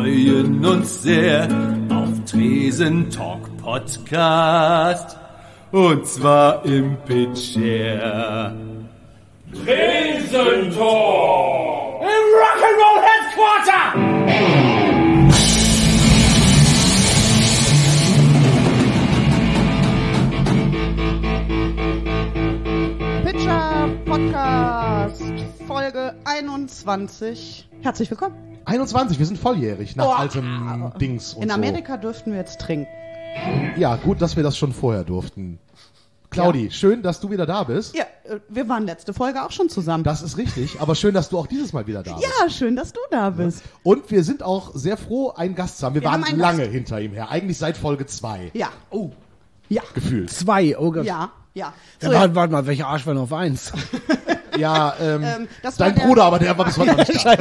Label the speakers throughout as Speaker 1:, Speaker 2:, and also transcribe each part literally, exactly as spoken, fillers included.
Speaker 1: freuen uns sehr auf Tresen Talk Podcast. Und zwar im Pitcher.
Speaker 2: Tresen Talk! Im Rock'n'Roll Headquarter!
Speaker 3: Pitcher Podcast, Folge einundzwanzig. Herzlich willkommen.
Speaker 4: einundzwanzig, wir sind volljährig nach
Speaker 3: Oh,
Speaker 4: altem Dings und
Speaker 3: In
Speaker 4: so.
Speaker 3: Amerika dürften wir jetzt trinken.
Speaker 4: Ja, gut, dass wir das schon vorher durften. Claudi,
Speaker 3: Ja.
Speaker 4: schön, dass du wieder da bist.
Speaker 3: Ja, äh, wir waren letzte Folge auch schon zusammen.
Speaker 4: Das ist richtig, aber schön, dass du auch dieses Mal wieder da bist.
Speaker 3: ja, schön, dass du da bist.
Speaker 4: Und wir sind auch sehr froh, einen Gast zu haben. Wir,
Speaker 3: Wir
Speaker 4: waren
Speaker 3: haben einen
Speaker 4: lange
Speaker 3: Gast.
Speaker 4: hinter ihm her, eigentlich seit Folge zwei.
Speaker 3: Ja.
Speaker 5: Oh,
Speaker 3: Ja.
Speaker 4: Gefühlt.
Speaker 5: zwei, oh Gott.
Speaker 3: Ja, ja.
Speaker 5: Ja,
Speaker 3: So,
Speaker 5: warte, warte mal, welcher Arsch war noch auf eins?
Speaker 4: Ja, ähm,
Speaker 3: Ähm, das war
Speaker 4: dein
Speaker 3: der-
Speaker 4: Bruder, aber der war bis heute noch nicht da.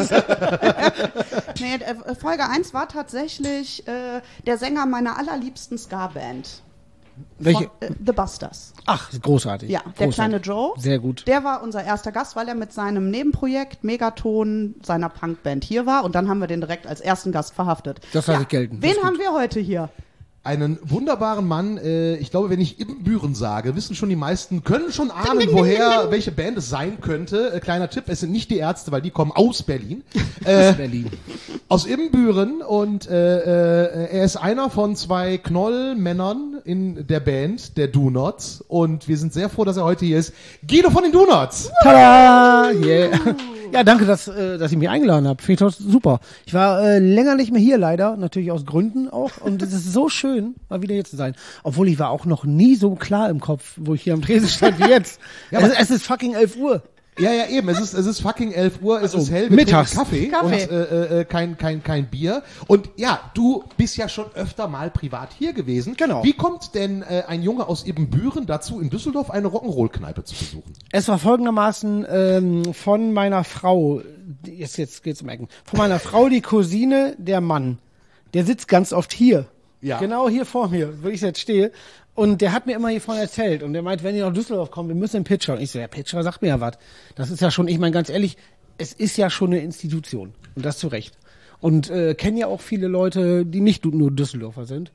Speaker 3: nee, äh, Folge eins war tatsächlich äh, der Sänger meiner allerliebsten Ska-Band.
Speaker 5: Welche?
Speaker 3: Von, äh, The Busters.
Speaker 5: Ach, großartig.
Speaker 3: Ja, der
Speaker 5: großartig.
Speaker 3: kleine Joe.
Speaker 5: Sehr gut.
Speaker 3: Der war unser erster Gast, weil er mit seinem Nebenprojekt Megaton seiner Punkband hier war. Und dann haben wir den direkt als ersten Gast verhaftet.
Speaker 5: Das lasse ich gelten. Das
Speaker 3: Wen
Speaker 5: ist
Speaker 3: haben wir heute hier?
Speaker 4: Einen wunderbaren Mann, äh, ich glaube, wenn ich Ibbenbüren sage, wissen schon die meisten, können schon ahnen,
Speaker 3: ding, ding,
Speaker 4: woher,
Speaker 3: ding, ding.
Speaker 4: welche Band es sein könnte. Äh, kleiner Tipp, es sind nicht die Ärzte, weil die kommen aus Berlin. Äh,
Speaker 5: Berlin.
Speaker 4: aus Ibbenbüren und äh, äh, er ist einer von zwei Knollmännern in der Band, der Do-Nots, und wir sind sehr froh, dass er heute hier ist. Guido von den Do-Nots!
Speaker 5: Tada! Yeah. Ja, danke, dass, äh, dass ihr mich eingeladen habt. Finde ich das super. Ich war äh, länger nicht mehr hier, leider. Natürlich aus Gründen auch. Und es ist so schön, mal wieder hier zu sein. Obwohl ich war auch noch nie so klar im Kopf, wo ich hier am Tresen stand wie jetzt.
Speaker 4: Ja,
Speaker 5: es,
Speaker 4: aber-
Speaker 5: es ist fucking elf Uhr.
Speaker 4: Ja, ja, eben, es ist, es ist fucking elf Uhr, es
Speaker 5: Also,
Speaker 4: ist hell, wir
Speaker 5: mittags.
Speaker 4: trinken Kaffee,
Speaker 3: Kaffee.
Speaker 4: und äh, äh, kein, kein, kein Bier. Und ja, du bist ja schon öfter mal privat hier gewesen.
Speaker 5: Genau.
Speaker 4: Wie kommt denn äh, ein Junge aus Ibbenbüren dazu, in Düsseldorf eine Rock'n'Roll-Kneipe zu besuchen?
Speaker 5: Es war folgendermaßen ähm, von meiner Frau, die- jetzt, jetzt geht's um Ecken, von meiner Frau die Cousine, der Mann, der sitzt ganz oft hier.
Speaker 4: Ja.
Speaker 5: Genau hier vor mir, wo ich jetzt stehe. Und der hat mir immer hiervon erzählt. Und der meint, wenn ihr nach Düsseldorf kommt, wir müssen in Pitcher. Und ich so, ja, Pitcher sagt mir ja was. Das ist ja schon, ich meine ganz ehrlich, es ist ja schon eine Institution. Und das zu Recht. Und äh, kennen ja auch viele Leute, die nicht nur Düsseldorfer sind.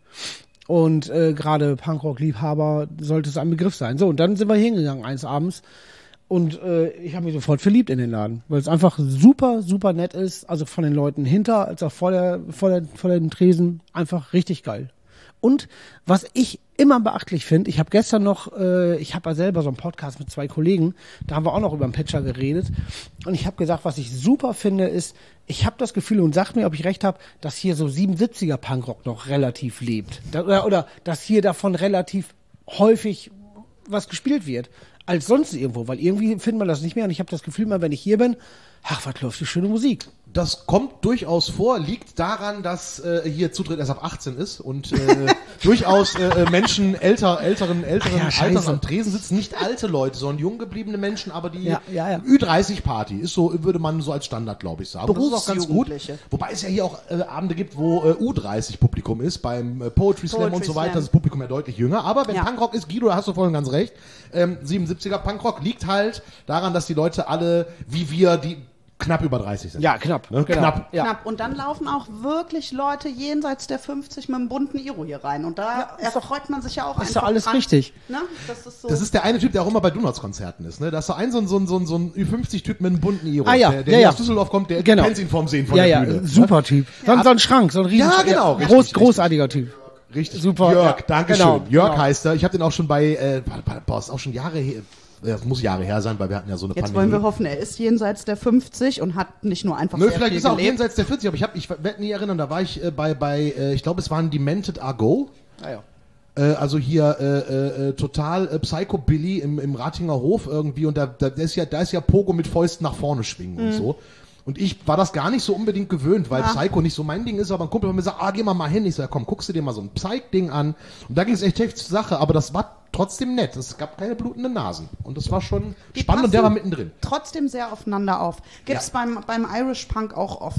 Speaker 5: Und äh, gerade Punkrock-Liebhaber sollte es ein Begriff sein. So, und dann sind wir hingegangen eines Abends. Und äh, ich habe mich sofort verliebt in den Laden, weil es einfach super, super nett ist. Also von den Leuten hinter, als auch vor der, vor der, vor dem Tresen. Einfach richtig geil. Und was ich immer beachtlich finde, ich habe gestern noch, äh, ich habe ja selber so einen Podcast mit zwei Kollegen, da haben wir auch noch über den Pitcher geredet. Und ich habe gesagt, was ich super finde, ist, ich habe das Gefühl, und sagt mir, ob ich recht habe, dass hier so siebenundsiebziger Punkrock noch relativ lebt. Da, oder, oder dass hier davon relativ häufig was gespielt wird, als sonst irgendwo. Weil irgendwie findet man das nicht mehr. Und ich habe das Gefühl, mal wenn ich hier bin, ach, was läuft für schöne Musik.
Speaker 4: Das kommt durchaus vor, liegt daran, dass äh, hier Zutritt erst ab achtzehn ist und äh, durchaus äh, Menschen älter, älteren, älteren
Speaker 5: Ach ja, scheiße.
Speaker 4: Alters am Tresen sitzen. Nicht alte Leute, sondern jung gebliebene Menschen, aber die
Speaker 5: Ja, ja, ja.
Speaker 4: Ü dreißig Party ist so, würde man so als Standard, glaube ich, sagen. Das ist auch ganz gut.
Speaker 3: Berufsjugendliche.
Speaker 4: Wobei es ja hier auch äh, Abende gibt, wo äh, U dreißig Publikum ist, beim äh, Poetry Slam
Speaker 3: Poetry
Speaker 4: und so weiter,
Speaker 3: Slam.
Speaker 4: ist das Publikum ja deutlich jünger. Aber wenn
Speaker 3: Ja.
Speaker 4: Punkrock ist, Guido, da hast du vorhin ganz recht, ähm, siebenundsiebziger Punkrock liegt halt daran, dass die Leute alle, wie wir, die knapp über dreißig sind.
Speaker 5: Ja, knapp.
Speaker 4: Ne?
Speaker 5: Genau.
Speaker 4: Knapp.
Speaker 5: Ja.
Speaker 3: Knapp. Und dann laufen auch wirklich Leute jenseits der fünfzig mit einem bunten Iro hier rein. Und da
Speaker 5: ist
Speaker 3: erfreut man sich ja auch
Speaker 5: ist
Speaker 3: einfach
Speaker 5: doch alles
Speaker 3: dran.
Speaker 5: richtig.
Speaker 3: Ne? Das ist so.
Speaker 4: Das ist der eine Typ, der auch immer bei Donuts-Konzerten ist, ne? Da ist so ein, so ein, so ein, so ein, so ein Ü fünfzig-Typ mit einem bunten Iro.
Speaker 5: Ah, ja.
Speaker 4: Der, der
Speaker 5: Ja,
Speaker 4: hier
Speaker 5: ja.
Speaker 4: aus Düsseldorf kommt, der
Speaker 5: Genau.
Speaker 4: kennt ihn vorm Sehen von
Speaker 5: Ja,
Speaker 4: der
Speaker 5: ja,
Speaker 4: Bühne.
Speaker 5: super Typ. So, ein- so ein Schrank, so ein riesen,
Speaker 4: Ja, genau,
Speaker 5: groß,
Speaker 4: richtig,
Speaker 5: großartiger Typ.
Speaker 4: Richtig.
Speaker 5: Super,
Speaker 4: Jörg,
Speaker 5: ja.
Speaker 4: danke
Speaker 5: Genau,
Speaker 4: schön. Jörg
Speaker 5: genau.
Speaker 4: heißt er. Ich habe den auch schon bei, äh, boah, ist auch schon Jahre her. Das muss Jahre her sein, weil wir hatten ja so eine
Speaker 3: Jetzt
Speaker 4: Pandemie.
Speaker 3: wollen wir hoffen, er ist jenseits der fünfzig und hat nicht nur einfach
Speaker 4: Nö,
Speaker 3: sehr
Speaker 4: vielleicht
Speaker 3: viel
Speaker 4: ist er auch
Speaker 3: gelebt.
Speaker 4: jenseits der vierzig, aber ich, hab, ich werde nie erinnern, da war ich äh, bei, bei äh, ich glaube, es waren Demented Argo.
Speaker 5: Ah, ja.
Speaker 4: Äh, also hier äh, äh, total äh, Psycho Billy im, im Ratinger Hof irgendwie und da, da, da ist ja da ist ja Pogo mit Fäusten nach vorne schwingen
Speaker 3: Mhm.
Speaker 4: und so. Und ich war das gar nicht so unbedingt gewöhnt, weil
Speaker 3: Ja.
Speaker 4: Psycho nicht so mein Ding ist, aber ein Kumpel von mir sagt, ah, geh mal mal hin. Ich so, ja, komm, guckst du dir mal so ein Psych-Ding an. Und da ging es echt heftig zur Sache, aber das war trotzdem nett. Es gab keine blutenden Nasen. Und das war schon
Speaker 3: Die
Speaker 4: spannend und der
Speaker 3: passen
Speaker 4: war mittendrin.
Speaker 3: Trotzdem sehr aufeinander auf. Gibt's
Speaker 4: Ja.
Speaker 3: beim, beim Irish Punk auch oft.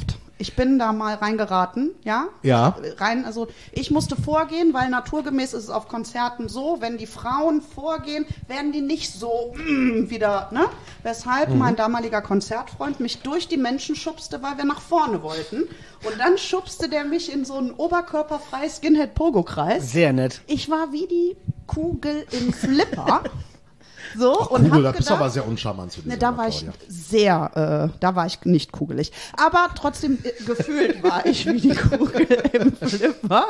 Speaker 3: Ich bin da mal reingeraten, ja?
Speaker 4: Ja.
Speaker 3: Rein, also ich musste vorgehen, weil naturgemäß ist es auf Konzerten so, wenn die Frauen vorgehen, werden die nicht so mm, wieder, ne? Weshalb mhm. mein damaliger Konzertfreund mich durch die Menschen schubste, weil wir nach vorne wollten. Und dann schubste der mich in so einen oberkörperfrei Skinhead-Pogo-Kreis.
Speaker 5: Sehr nett.
Speaker 3: Ich war wie die Kugel im Flipper. So,
Speaker 4: Ach,
Speaker 3: und
Speaker 4: Kugel,
Speaker 3: hab
Speaker 4: da bist
Speaker 3: gedacht,
Speaker 4: du aber sehr uncharmant zu
Speaker 3: ne,
Speaker 4: dieser
Speaker 3: da war ich
Speaker 4: Claudia.
Speaker 3: sehr, äh, da war ich nicht kugelig. Aber trotzdem äh, gefühlt war ich wie die Kugel im Flipper.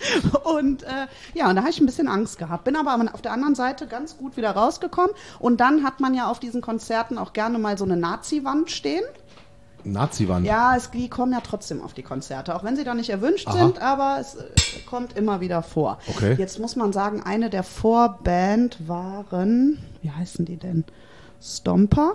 Speaker 3: Und äh, ja, und da habe ich ein bisschen Angst gehabt. Bin aber auf der anderen Seite ganz gut wieder rausgekommen. Und dann hat man ja auf diesen Konzerten auch gerne mal so eine Nazi-Wand stehen.
Speaker 4: Nazi-Wand?
Speaker 3: Ja, es, die kommen ja trotzdem auf die Konzerte, auch wenn sie da nicht erwünscht
Speaker 4: Aha.
Speaker 3: sind, aber es äh, kommt immer wieder vor.
Speaker 4: Okay.
Speaker 3: Jetzt muss man sagen, eine der Vorband waren, wie heißen die denn? Stomper?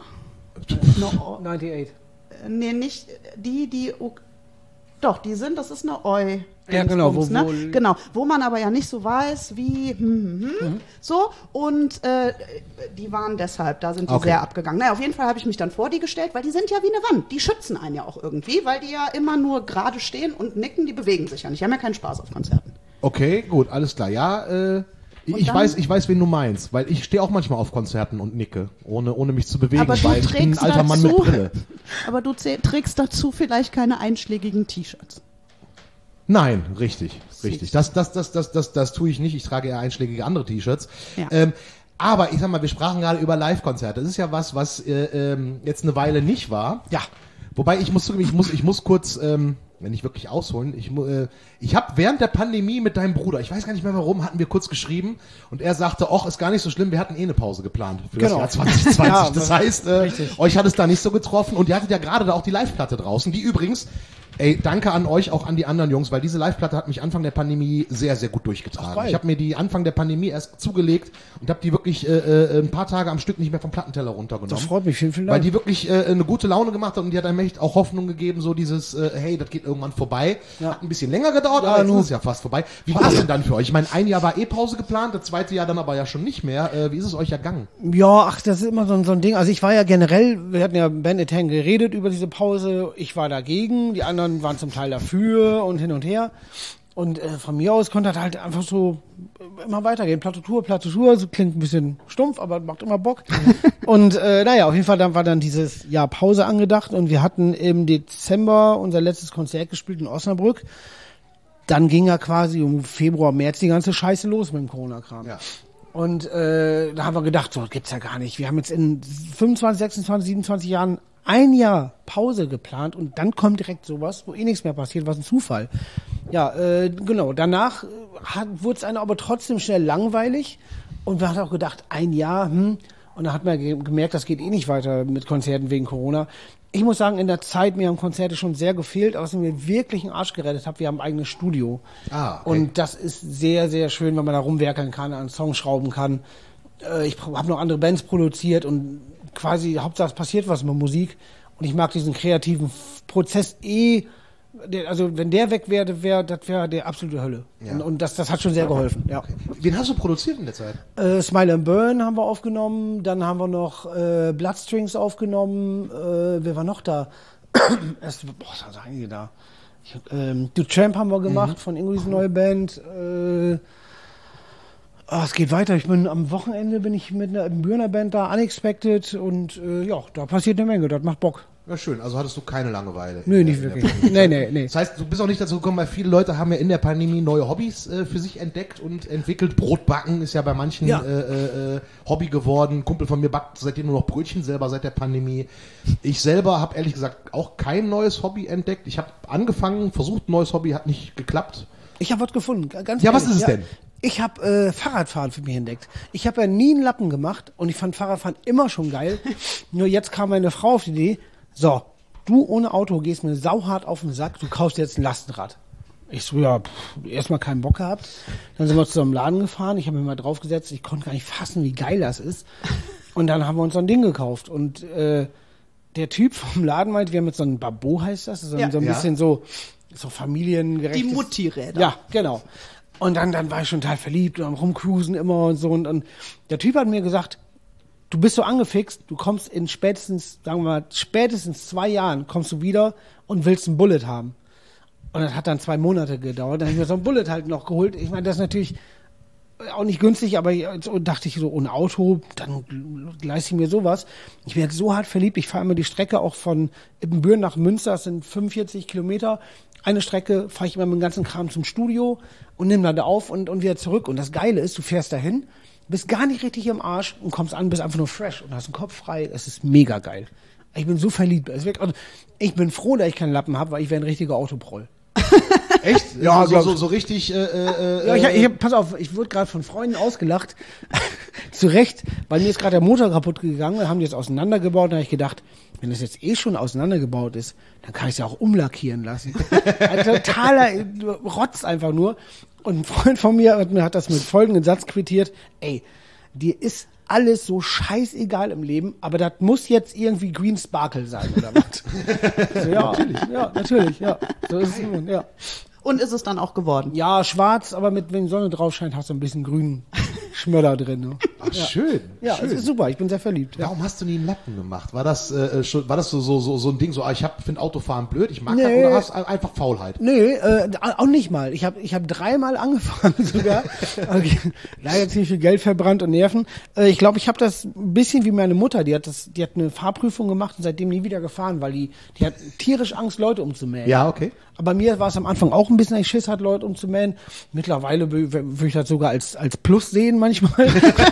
Speaker 3: No,
Speaker 5: neunundneunzig.
Speaker 3: äh, nee, nicht die, die, oh, doch, die sind, das ist eine Eu.
Speaker 5: Ja, genau, wo-
Speaker 3: ne?
Speaker 5: wo-
Speaker 3: genau, wo man aber ja nicht so weiß, wie, hm, hm, hm,
Speaker 5: Mhm.
Speaker 3: so, und äh, die waren deshalb, da sind die
Speaker 4: Okay.
Speaker 3: sehr abgegangen. Naja, auf jeden Fall habe ich mich dann vor die gestellt, weil die sind ja wie eine Wand, die schützen einen ja auch irgendwie, weil die ja immer nur gerade stehen und nicken, die bewegen sich ja nicht, die haben ja keinen Spaß auf Konzerten.
Speaker 4: Okay, gut, alles klar. Ja, äh, ich, ich
Speaker 3: dann-
Speaker 4: weiß, ich weiß, wen du meinst, weil ich stehe auch manchmal auf Konzerten und nicke, ohne, ohne mich zu bewegen,
Speaker 3: Aber du
Speaker 4: weil ich bin ein
Speaker 3: trägst
Speaker 4: alter Mann mit
Speaker 3: dazu-
Speaker 4: Brille.
Speaker 3: Aber du zäh- trägst dazu vielleicht keine einschlägigen T-Shirts.
Speaker 4: Nein, richtig, richtig. Das, das, das, das, das, das tue ich nicht. Ich trage eher einschlägige andere T-Shirts.
Speaker 3: Ja.
Speaker 4: Ähm, aber ich sag mal, wir sprachen gerade über Live-Konzerte. Das ist ja was, was äh, ähm, jetzt eine Weile nicht war.
Speaker 5: Ja.
Speaker 4: Wobei ich muss zugeben, ich muss, ich muss kurz, ähm, wenn ich wirklich ausholen, ich, mu- äh, ich habe während der Pandemie mit deinem Bruder, ich weiß gar nicht mehr warum, hatten wir kurz geschrieben und er sagte, ach, ist gar nicht so schlimm, wir hatten eh eine Pause geplant für
Speaker 5: Genau.
Speaker 4: das Jahr zwanzig zwanzig.
Speaker 5: Ja,
Speaker 4: das heißt, äh,
Speaker 5: richtig.
Speaker 4: euch hat es da nicht so getroffen und ihr hattet ja gerade da auch die Live-Platte draußen, die übrigens, ey, danke an euch, auch an die anderen Jungs, weil diese Live-Platte hat mich Anfang der Pandemie sehr, sehr gut durchgetragen.
Speaker 5: geil.
Speaker 4: Ich habe mir die Anfang der Pandemie erst zugelegt und habe die wirklich äh, äh, ein paar Tage am Stück nicht mehr vom Plattenteller runtergenommen.
Speaker 5: Das freut mich, vielen, vielen
Speaker 4: Weil
Speaker 5: Dank.
Speaker 4: die wirklich äh, eine gute Laune gemacht hat und die hat einem echt auch Hoffnung gegeben, so dieses, äh, hey, das geht irgendwann vorbei.
Speaker 5: Ja.
Speaker 4: Hat ein bisschen länger gedauert,
Speaker 5: Ja,
Speaker 4: aber jetzt
Speaker 5: nur-
Speaker 4: ist es ja fast vorbei. Wie war es denn dann für euch? Ich meine, ein Jahr war eh Pause geplant, das zweite Jahr dann aber ja schon nicht mehr. Äh, wie ist es euch ergangen?
Speaker 5: Ja, ach, das ist immer so, ein- so ein Ding. Also ich war ja generell, wir hatten ja Bandit Hang geredet über diese Pause. Ich war dagegen, die anderen waren zum Teil dafür und hin und her. Und äh, von mir aus konnte das halt einfach so äh, immer weitergehen. Platte Tour, Platte Tour, so klingt ein bisschen stumpf, aber macht immer Bock. Und äh, naja, auf jeden Fall dann war dann dieses Jahr Pause angedacht und wir hatten im Dezember unser letztes Konzert gespielt in Osnabrück. Dann ging ja quasi um Februar, März die ganze Scheiße los mit dem Corona-Kram.
Speaker 4: Ja.
Speaker 5: Und äh, da haben wir gedacht, so das gibt's ja gar nicht. Wir haben jetzt in fünfundzwanzig, sechsundzwanzig, siebenundzwanzig Jahren ein Jahr Pause geplant und dann kommt direkt sowas, wo eh nichts mehr passiert, was ein Zufall. Ja, äh, genau. Danach wurde es einem aber trotzdem schnell langweilig und wir hatten auch gedacht, ein Jahr, hm. Und da hat man ge- gemerkt, das geht eh nicht weiter mit Konzerten wegen Corona. Ich muss sagen, in der Zeit, mir haben Konzerte schon sehr gefehlt, aber was mir wirklich einen Arsch gerettet hat, wir haben ein eigenes Studio.
Speaker 4: Ah, okay.
Speaker 5: Und das ist sehr, sehr schön, wenn man da rumwerkeln kann, an Songs schrauben kann. Äh, ich habe noch andere Bands produziert und quasi, Hauptsache es passiert was mit Musik. Und ich mag diesen kreativen F- Prozess eh, der, also wenn der weg wäre, wär, das wäre der absolute Hölle.
Speaker 4: Ja.
Speaker 5: Und, und das, das hat schon sehr geholfen, ja.
Speaker 4: Wen hast du produziert in der Zeit?
Speaker 5: Äh, Smile and Burn haben wir aufgenommen, dann haben wir noch äh, Bloodstrings aufgenommen, äh, wer war noch da? es, boah, da sind einige da. Ich, ähm, The Tramp haben wir gemacht, von Ingrid's neue Band. Äh, ah, es geht weiter. Ich bin am Wochenende bin ich mit einer Bühner Band da, Unexpected, und äh, ja, da passiert eine Menge, das macht Bock.
Speaker 4: Ja, schön. Also hattest du keine Langeweile.
Speaker 5: Nö,
Speaker 4: in
Speaker 5: nicht
Speaker 4: der- in der
Speaker 5: wirklich.
Speaker 4: Pandemie.
Speaker 5: Nee, nee, nee.
Speaker 4: Das heißt, du bist auch nicht dazu gekommen, weil viele Leute haben ja in der Pandemie neue Hobbys äh, für sich entdeckt und entwickelt. Brotbacken ist ja bei manchen
Speaker 5: Ja.
Speaker 4: äh, äh, Hobby geworden. Ein Kumpel von mir backt seitdem nur noch Brötchen selber seit der Pandemie. Ich selber habe ehrlich gesagt auch kein neues Hobby entdeckt. Ich habe angefangen, versucht, ein neues Hobby, hat nicht geklappt.
Speaker 5: Ich habe was gefunden, g- ganz
Speaker 4: Ja, was
Speaker 5: ehrlich.
Speaker 4: ist es denn?
Speaker 5: Ich habe äh, Fahrradfahren für mich entdeckt. Ich habe ja nie einen Lappen gemacht und ich fand Fahrradfahren immer schon geil. Nur jetzt kam meine Frau auf die Idee, so, du ohne Auto gehst mir sauhart auf den Sack, du kaufst jetzt ein Lastenrad. Ich so, ja, pff, erstmal keinen Bock gehabt. Dann sind wir zu einem Laden gefahren, ich habe mir mal draufgesetzt, ich konnte gar nicht fassen, wie geil das ist. Und dann haben wir uns so ein Ding gekauft. Und äh, der Typ vom Laden meinte, wir haben jetzt so ein Babbo, heißt das, so,
Speaker 3: Ja.
Speaker 5: so ein
Speaker 4: Ja.
Speaker 5: bisschen so, so familiengerecht.
Speaker 3: Die Mutti-Räder.
Speaker 5: Ja, genau. Und dann, dann war ich schon total verliebt und am Rumcruisen immer und so. Und, und der Typ hat mir gesagt, du bist so angefixt, du kommst in spätestens, sagen wir mal, spätestens zwei Jahren kommst du wieder und willst ein Bullet haben. Und das hat dann zwei Monate gedauert. Dann habe ich mir so ein Bullet halt noch geholt. Ich meine, das ist natürlich auch nicht günstig, aber so dachte ich so, ohne Auto, dann leiste ich mir sowas. Ich bin jetzt so hart verliebt. Ich fahre immer die Strecke auch von Ippenbüren nach Münster. Das sind fünfundvierzig Kilometer. Eine Strecke fahre ich immer mit dem ganzen Kram zum Studio und nehme dann da auf und, und wieder zurück. Und das Geile ist, du fährst dahin, bist gar nicht richtig im Arsch und kommst an, bist einfach nur fresh und hast den Kopf frei. Das ist mega geil. Ich bin so verliebt. Ich bin froh, dass ich keinen Lappen habe, weil ich wäre ein richtiger Autoproll.
Speaker 4: Echt?
Speaker 5: Ja,
Speaker 4: so, so, so richtig. Äh, äh,
Speaker 5: ja, ich, ich, pass auf, ich wurde gerade von Freunden ausgelacht. Zu Recht, weil mir ist gerade der Motor kaputt gegangen. Dann haben die es auseinandergebaut. Dann habe ich gedacht, wenn das jetzt eh schon auseinandergebaut ist, dann kann ich es ja auch umlackieren lassen. Ein totaler Rotz einfach nur. Und ein Freund von mir hat, hat das mit folgendem Satz quittiert. Ey, dir ist alles so scheißegal im Leben, aber das muss jetzt irgendwie Green Sparkle sein, oder was? So, ja, natürlich. Ja, natürlich, ja. So ist es, ja.
Speaker 3: Und ist es dann auch geworden?
Speaker 5: Ja, schwarz, aber mit, wenn die Sonne drauf scheint, hast du ein bisschen grünen Schmöller drin. Ne?
Speaker 4: Ach, ja. Schön.
Speaker 5: Ja,
Speaker 4: schön.
Speaker 5: es ist super, ich bin sehr verliebt. Ja.
Speaker 4: Warum hast du nie einen Lappen gemacht? War das äh, schon, war das so, so, so, so ein Ding, so, ah, ich finde Autofahren blöd, ich mag
Speaker 5: Nee.
Speaker 4: das, oder hast du einfach Faulheit?
Speaker 5: Nee, äh, auch nicht mal. Ich habe ich hab dreimal angefangen sogar. Okay. Leider ziemlich viel Geld verbrannt und Nerven. Äh, ich glaube, ich habe das ein bisschen wie meine Mutter. Die hat das, die hat eine Fahrprüfung gemacht und seitdem nie wieder gefahren, weil die, die hat tierisch Angst, Leute umzumähen.
Speaker 4: Ja, okay.
Speaker 5: Aber mir war es am Anfang auch ein bisschen, dass ich Schiss hatte, Leute umzumähen. Mittlerweile würde ich das sogar als, als Plus sehen manchmal.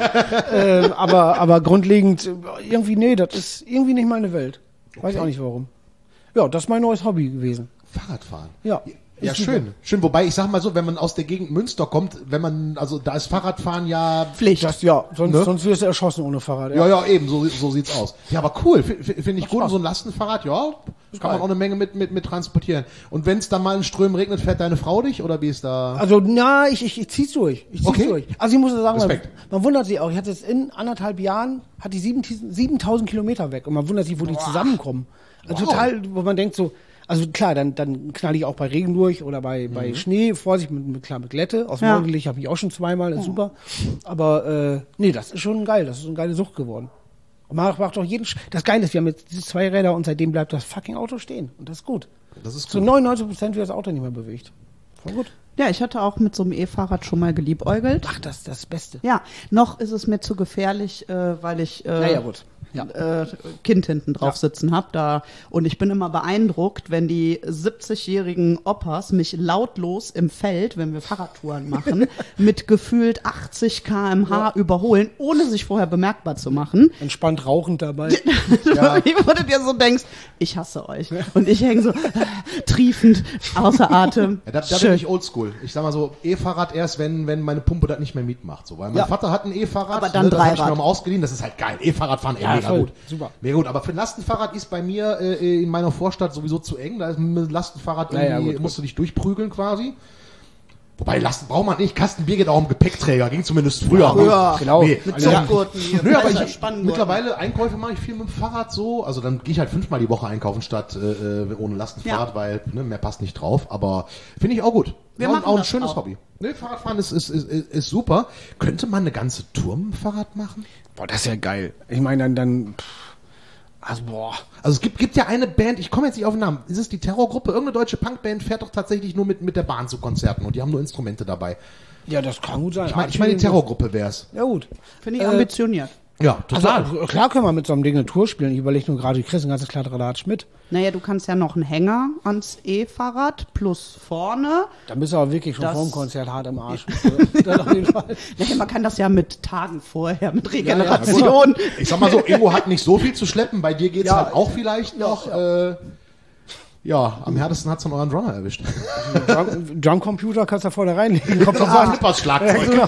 Speaker 5: äh, aber, aber grundlegend, irgendwie, nee, das ist irgendwie nicht meine Welt. Weiß
Speaker 4: Okay.
Speaker 5: ich auch nicht warum. Ja, das ist mein neues Hobby gewesen.
Speaker 4: Fahrradfahren.
Speaker 5: Ja.
Speaker 4: Ja,
Speaker 5: Ist
Speaker 4: schön. Schön, wobei ich sag mal so, wenn man aus der Gegend Münster kommt, wenn man, also da ist Fahrradfahren ja
Speaker 3: Pflicht.
Speaker 5: Das, ja, sonst,
Speaker 4: Ne?
Speaker 5: sonst wirst du erschossen ohne Fahrrad.
Speaker 4: Ja, ja, eben, so, so sieht's aus. Ja, aber cool, finde ich gut.
Speaker 5: Spaß.
Speaker 4: So ein Lastenfahrrad, ja, kann man
Speaker 5: geil.
Speaker 4: auch eine Menge mit, mit, mit transportieren. Und wenn es dann mal in Strömen regnet, fährt deine Frau dich, oder wie ist da?
Speaker 5: Also, na, ich, ich, ich zieh's durch. Ich zieh's
Speaker 4: Okay.
Speaker 5: durch. Also, ich muss sagen, man,
Speaker 4: Respekt.
Speaker 5: man wundert sich auch. Ich hatte jetzt in anderthalb Jahren, hat die siebentausend Kilometer weg. Und man wundert sich, wo die zusammenkommen. Also,
Speaker 4: Wow.
Speaker 5: total, wo man denkt so, also klar, dann, dann knall ich auch bei Regen durch oder bei,
Speaker 4: Mhm.
Speaker 5: bei Schnee, Vorsicht, mit, mit, klar, mit Glätte. Aus dem
Speaker 3: Ja.
Speaker 5: Morgenlicht habe ich auch schon zweimal, ist super. Aber, äh, nee, das ist schon geil. Das ist eine geile Sucht geworden. Und man macht auch jeden, Sch das Geile ist, wir haben jetzt diese zwei Räder und seitdem bleibt das fucking Auto stehen. Und das ist gut.
Speaker 4: Das ist
Speaker 5: Zu
Speaker 4: gut.
Speaker 5: neunundneunzig Prozent wird das Auto nicht mehr bewegt. Voll gut.
Speaker 3: Ja, ich hatte auch mit so einem E-Fahrrad schon mal geliebäugelt.
Speaker 5: Ach, das ist das Beste.
Speaker 3: Ja, noch ist es mir zu gefährlich, äh, weil ich äh,
Speaker 5: Naja, gut. Ja.
Speaker 3: äh, Kind hinten drauf
Speaker 5: Ja.
Speaker 3: sitzen hab da und ich bin immer beeindruckt, wenn die siebzigjährigen Opas mich lautlos im Feld, wenn wir Fahrradtouren machen, mit gefühlt achtzig Kilometer pro Stunde überholen, ohne sich vorher bemerkbar zu machen.
Speaker 5: Entspannt rauchend dabei.
Speaker 3: Ja. Wo du dir so denkst, ich hasse euch. Und ich hänge so äh, triefend außer Atem.
Speaker 4: Ja, da, da bin
Speaker 3: Schön.
Speaker 4: ich oldschool. Ich sag mal so, E-Fahrrad erst, wenn, wenn meine Pumpe das nicht mehr mitmacht. So, weil mein
Speaker 5: Ja.
Speaker 4: Vater hat ein E-Fahrrad,
Speaker 3: Aber dann
Speaker 4: ne, das habe ich
Speaker 3: Dreirad.
Speaker 4: mir mal ausgeliehen, das ist halt geil. E-Fahrrad fahren, ey,
Speaker 5: Ja,
Speaker 4: mega
Speaker 5: voll.
Speaker 4: gut.
Speaker 5: Super.
Speaker 4: Mega gut, aber für ein Lastenfahrrad ist bei mir äh, in meiner Vorstadt sowieso zu eng. Da ist ein Lastenfahrrad,
Speaker 5: Ja, ja,
Speaker 4: irgendwie,
Speaker 5: gut,
Speaker 4: musst du dich durchprügeln quasi. Wobei, Lasten braucht man nicht. Kasten Bier geht auch im Gepäckträger, ging zumindest früher.
Speaker 3: früher.
Speaker 5: Genau.
Speaker 4: Nee,
Speaker 3: Mit
Speaker 4: also,
Speaker 3: Zuggurten hier.
Speaker 4: Nö, aber
Speaker 3: Weißer
Speaker 4: ich,
Speaker 3: Spanngurt.
Speaker 4: mittlerweile Einkäufe mache ich viel mit dem Fahrrad so. Also dann gehe ich halt fünfmal die Woche einkaufen statt äh, äh, ohne Lastenfahrrad,
Speaker 3: Ja.
Speaker 4: weil ne, mehr passt nicht drauf. Aber finde ich auch gut.
Speaker 3: Wir
Speaker 4: auch,
Speaker 3: machen
Speaker 4: auch ein
Speaker 3: das
Speaker 4: schönes
Speaker 3: auch.
Speaker 4: Hobby. Ne, Fahrradfahren ist, ist, ist, ist, ist super. Könnte man eine ganze Tour mit dem Fahrrad machen?
Speaker 5: Boah, das ist ja geil. Ich meine, dann, dann, pff, also, boah.
Speaker 4: Also es gibt, gibt ja eine Band, ich komme jetzt nicht auf den Namen, ist es die Terrorgruppe? Irgendeine deutsche Punkband fährt doch tatsächlich nur mit, mit der Bahn zu Konzerten und die haben nur Instrumente dabei.
Speaker 5: Ja, das kann gut sein.
Speaker 4: Ich meine, ich meine die Terrorgruppe wär's.
Speaker 5: Ja, gut.
Speaker 3: Finde ich
Speaker 5: Äh,
Speaker 3: ambitioniert.
Speaker 4: Ja, total.
Speaker 5: Also, klar können wir mit so einem Ding eine Tour spielen. Ich überlege nur gerade, du kriegst ein ganzes Kladderadatsch mit.
Speaker 3: Naja, du kannst ja noch einen Hänger ans E-Fahrrad plus vorne.
Speaker 5: Da bist du aber wirklich schon
Speaker 3: Das-
Speaker 5: vor dem Konzert hart im Arsch. Das auf jeden Fall.
Speaker 3: Naja, man kann das ja mit Tagen vorher, mit
Speaker 5: ja,
Speaker 3: Regeneration.
Speaker 4: Ich sag mal so, Ingo hat nicht so viel zu schleppen, bei dir geht's
Speaker 5: Ja.
Speaker 4: halt auch vielleicht noch. Ja, äh, ja am härtesten hat's von euren Drummer erwischt.
Speaker 5: Drum- Drumcomputer kannst du da vorne reinlegen. Kommt drauf
Speaker 4: Ah,
Speaker 5: an.
Speaker 4: Flippers Schlagzeug.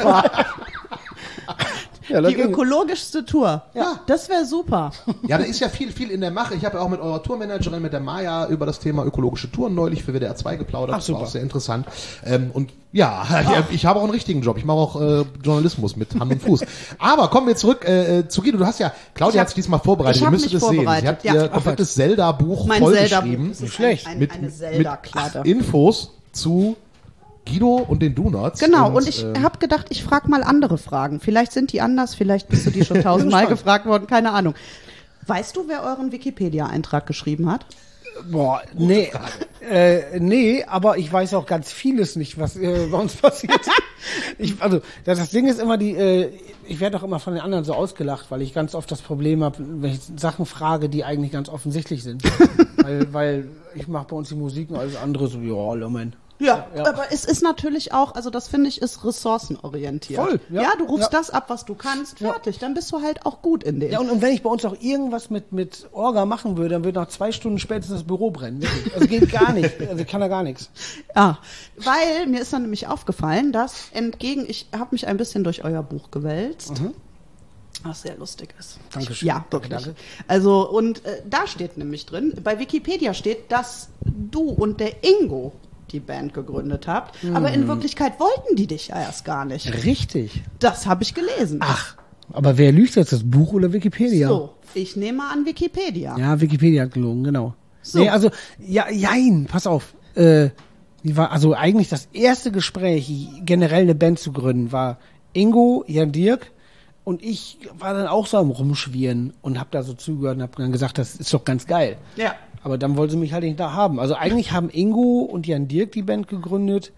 Speaker 5: Ja, das
Speaker 3: Die
Speaker 5: ging.
Speaker 3: ökologischste Tour.
Speaker 4: Ja.
Speaker 3: Das wäre super.
Speaker 4: Ja, da ist ja viel, viel in der Mache. Ich habe ja auch mit eurer Tourmanagerin, mit der Maya, über das Thema ökologische Touren neulich für W D R zwei geplaudert.
Speaker 5: Ach,
Speaker 4: Das war
Speaker 5: super.
Speaker 4: auch sehr interessant. Ähm, und ja, ja, ich habe auch einen richtigen Job. Ich mache auch äh, Journalismus mit Hand und Fuß. Aber kommen wir zurück äh, zu Guido. Du hast ja, Claudia
Speaker 3: Ich
Speaker 4: hat
Speaker 3: hab-
Speaker 4: sich diesmal vorbereitet.
Speaker 3: ich
Speaker 4: Ihr
Speaker 3: hab
Speaker 4: müsstet
Speaker 3: mich
Speaker 4: es sehen. Sie
Speaker 3: vorbereitet,
Speaker 4: hat
Speaker 3: ja.
Speaker 4: ihr komplettes Zelda-Buch
Speaker 3: Mein Zelda-Buch.
Speaker 4: vollgeschrieben.
Speaker 3: Das ist
Speaker 5: schlecht.
Speaker 3: Ein, ein,
Speaker 4: Mit,
Speaker 3: eine
Speaker 4: mit,
Speaker 3: Zelda-Kladde.
Speaker 4: mit Infos zu Guido und den Donuts.
Speaker 3: Genau, und, und ich
Speaker 4: ähm,
Speaker 3: habe gedacht, ich frage mal andere Fragen. Vielleicht sind die anders, vielleicht bist du die schon tausendmal gefragt worden, keine Ahnung. Weißt du, wer euren Wikipedia-Eintrag geschrieben hat?
Speaker 5: Boah, nee, äh, nee, aber ich weiß auch ganz vieles nicht, was äh, bei uns passiert. ich, also das, das Ding ist immer die, äh, ich werde auch immer von den anderen so ausgelacht, weil ich ganz oft das Problem habe, wenn ich Sachen frage, die eigentlich ganz offensichtlich sind. weil, weil ich mache bei uns die Musik und alles andere so, ja, Lomen.
Speaker 3: Ja,
Speaker 5: Ja.
Speaker 3: aber es ist natürlich auch, also das finde ich, ist ressourcenorientiert.
Speaker 5: Voll,
Speaker 3: ja.
Speaker 5: ja.
Speaker 3: du rufst
Speaker 5: Ja.
Speaker 3: das ab, was du kannst,
Speaker 5: Ja.
Speaker 3: fertig, dann bist du halt auch gut in dem.
Speaker 5: Ja, und, und wenn ich bei uns auch irgendwas mit, mit Orga machen würde, dann würde nach zwei Stunden spätestens das Büro brennen. Wirklich. Also geht gar nicht. Also ich kann da gar nichts.
Speaker 3: Ja, weil mir ist dann nämlich aufgefallen, dass entgegen, ich habe mich ein bisschen durch euer Buch gewälzt. Was sehr lustig ist.
Speaker 5: Dankeschön.
Speaker 3: Ja, wirklich.
Speaker 5: Danke, danke.
Speaker 3: Also, und äh, da steht nämlich drin, bei Wikipedia steht, dass du und der Ingo die Band gegründet habt, aber in Wirklichkeit wollten die dich ja erst gar nicht.
Speaker 5: Richtig.
Speaker 3: Das habe ich gelesen.
Speaker 5: Ach, aber wer lügt jetzt, das Buch oder Wikipedia?
Speaker 3: So, ich nehme an Wikipedia.
Speaker 5: Ja, Wikipedia hat gelogen, genau.
Speaker 3: So.
Speaker 5: Nee, also, ja, jein, pass auf. Äh, die war, also eigentlich das erste Gespräch, generell eine Band zu gründen, war Ingo, Jan Dirk und ich war dann auch so am Rumschwirren und hab da so zugehört und hab dann gesagt, das ist doch ganz geil.
Speaker 3: Ja.
Speaker 5: Aber dann wollte sie mich halt nicht da haben. Also eigentlich haben Ingo und Jan Dirk die Band gegründet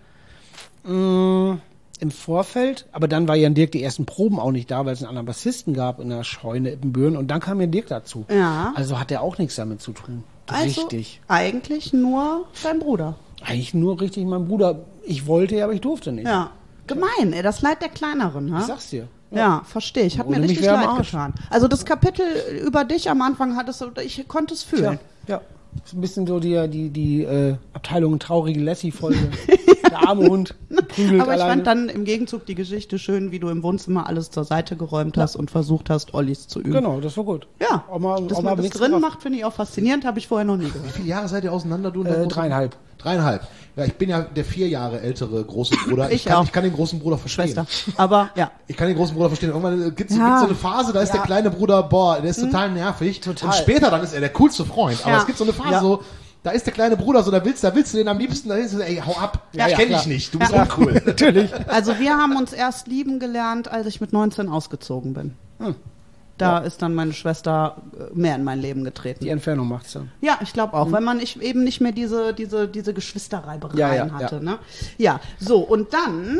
Speaker 5: mh, im Vorfeld. Aber dann war Jan Dirk die ersten Proben auch nicht da, weil es einen anderen Bassisten gab in der Scheune Ippenbüren. Und dann kam Jan Dirk dazu.
Speaker 3: Ja.
Speaker 5: Also hat er auch nichts damit zu tun.
Speaker 3: Also
Speaker 5: Richtig.
Speaker 3: eigentlich nur dein Bruder.
Speaker 5: Eigentlich nur richtig mein Bruder. Ich wollte, aber ich durfte nicht.
Speaker 3: Ja. Gemein, ey, das Leid der Kleineren, ha?
Speaker 5: Ich sag's dir.
Speaker 3: Ja, verstehe ich. Hat
Speaker 5: Ohne
Speaker 3: mir
Speaker 5: mich
Speaker 3: richtig
Speaker 5: wär am
Speaker 3: leid
Speaker 5: Arsch.
Speaker 3: getan. Also das Kapitel über dich am Anfang hattest du, ich konnte es fühlen.
Speaker 5: Ja. Ist ein bisschen so die, die, die äh, Abteilung traurige Lassie-Folge. Der arme Hund prügelt
Speaker 3: Aber ich
Speaker 5: alleine.
Speaker 3: fand dann im Gegenzug die Geschichte schön, wie du im Wohnzimmer alles zur Seite geräumt hast und versucht hast, Ollis zu üben.
Speaker 5: Genau, das war gut.
Speaker 3: Ja,
Speaker 5: Auch mal,
Speaker 3: dass
Speaker 5: auch
Speaker 3: man
Speaker 5: mal
Speaker 3: das
Speaker 5: nichts
Speaker 3: drin
Speaker 5: gemacht.
Speaker 3: macht, finde ich auch faszinierend, habe ich vorher noch nie gehört.
Speaker 4: Wie viele Jahre seid ihr auseinander, du und dein
Speaker 5: Äh,
Speaker 4: großer-
Speaker 5: dreieinhalb.
Speaker 4: Dreieinhalb. Ja, ich bin ja der vier Jahre ältere große Bruder.
Speaker 3: Ich
Speaker 4: kann,
Speaker 3: auch.
Speaker 4: ich kann den großen Bruder verstehen.
Speaker 3: Schwester. Aber ja.
Speaker 4: Ich kann den großen Bruder verstehen. Irgendwann gibt es
Speaker 3: Ja.
Speaker 4: so eine Phase, da ist
Speaker 3: Ja.
Speaker 4: der kleine Bruder, boah, der ist total nervig.
Speaker 5: Total.
Speaker 4: Und später dann ist er der coolste Freund. Aber
Speaker 3: Ja.
Speaker 4: es gibt so eine Phase,
Speaker 5: Ja.
Speaker 4: so, da ist der kleine Bruder, so, da willst, da willst du den am liebsten, da ist du, ey, hau ab.
Speaker 5: Ja,
Speaker 4: ich
Speaker 5: ja,
Speaker 4: kenn
Speaker 5: klar.
Speaker 4: dich nicht, du bist
Speaker 3: Ja.
Speaker 4: uncool.
Speaker 5: Natürlich.
Speaker 3: Also wir haben uns erst lieben gelernt, als ich mit neunzehn ausgezogen bin.
Speaker 5: Hm.
Speaker 3: Da ist dann meine Schwester äh, mehr in mein Leben getreten.
Speaker 5: Die Entfernung macht's dann.
Speaker 3: Ja, ich glaube auch, weil man nicht, eben nicht mehr diese, diese, diese Geschwisterreibereien
Speaker 5: Ja, ja,
Speaker 3: hatte.
Speaker 5: ja.
Speaker 3: Ne? Ja, so, und dann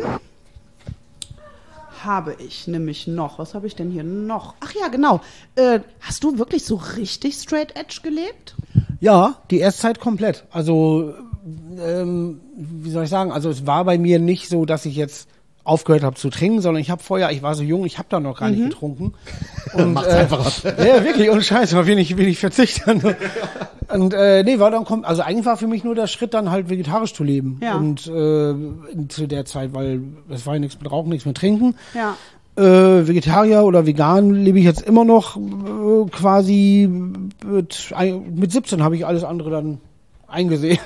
Speaker 3: habe ich nämlich noch, was habe ich denn hier noch? Ach ja, genau. Äh, hast du wirklich so richtig straight edge gelebt?
Speaker 5: Ja, die Erstzeit komplett. Also, ähm, wie soll ich sagen, also es war bei mir nicht so, dass ich jetzt aufgehört habe zu trinken, sondern ich habe vorher, ich war so jung, ich habe da noch gar nicht getrunken. Und,
Speaker 4: Macht's
Speaker 5: äh,
Speaker 4: einfacher.
Speaker 5: Ja, wirklich, ohne Scheiß, auf wenig, wenig verzichten. Und äh, nee, war dann kommt, also eigentlich war für mich nur der Schritt, dann halt vegetarisch zu leben.
Speaker 3: Ja.
Speaker 5: Und äh, in- zu der Zeit, weil es war ja nichts mit Rauchen, nichts mit Trinken.
Speaker 3: Ja.
Speaker 5: Äh, Vegetarier oder vegan lebe ich jetzt immer noch äh, quasi mit, ein- mit siebzehn habe ich alles andere dann eingesehen.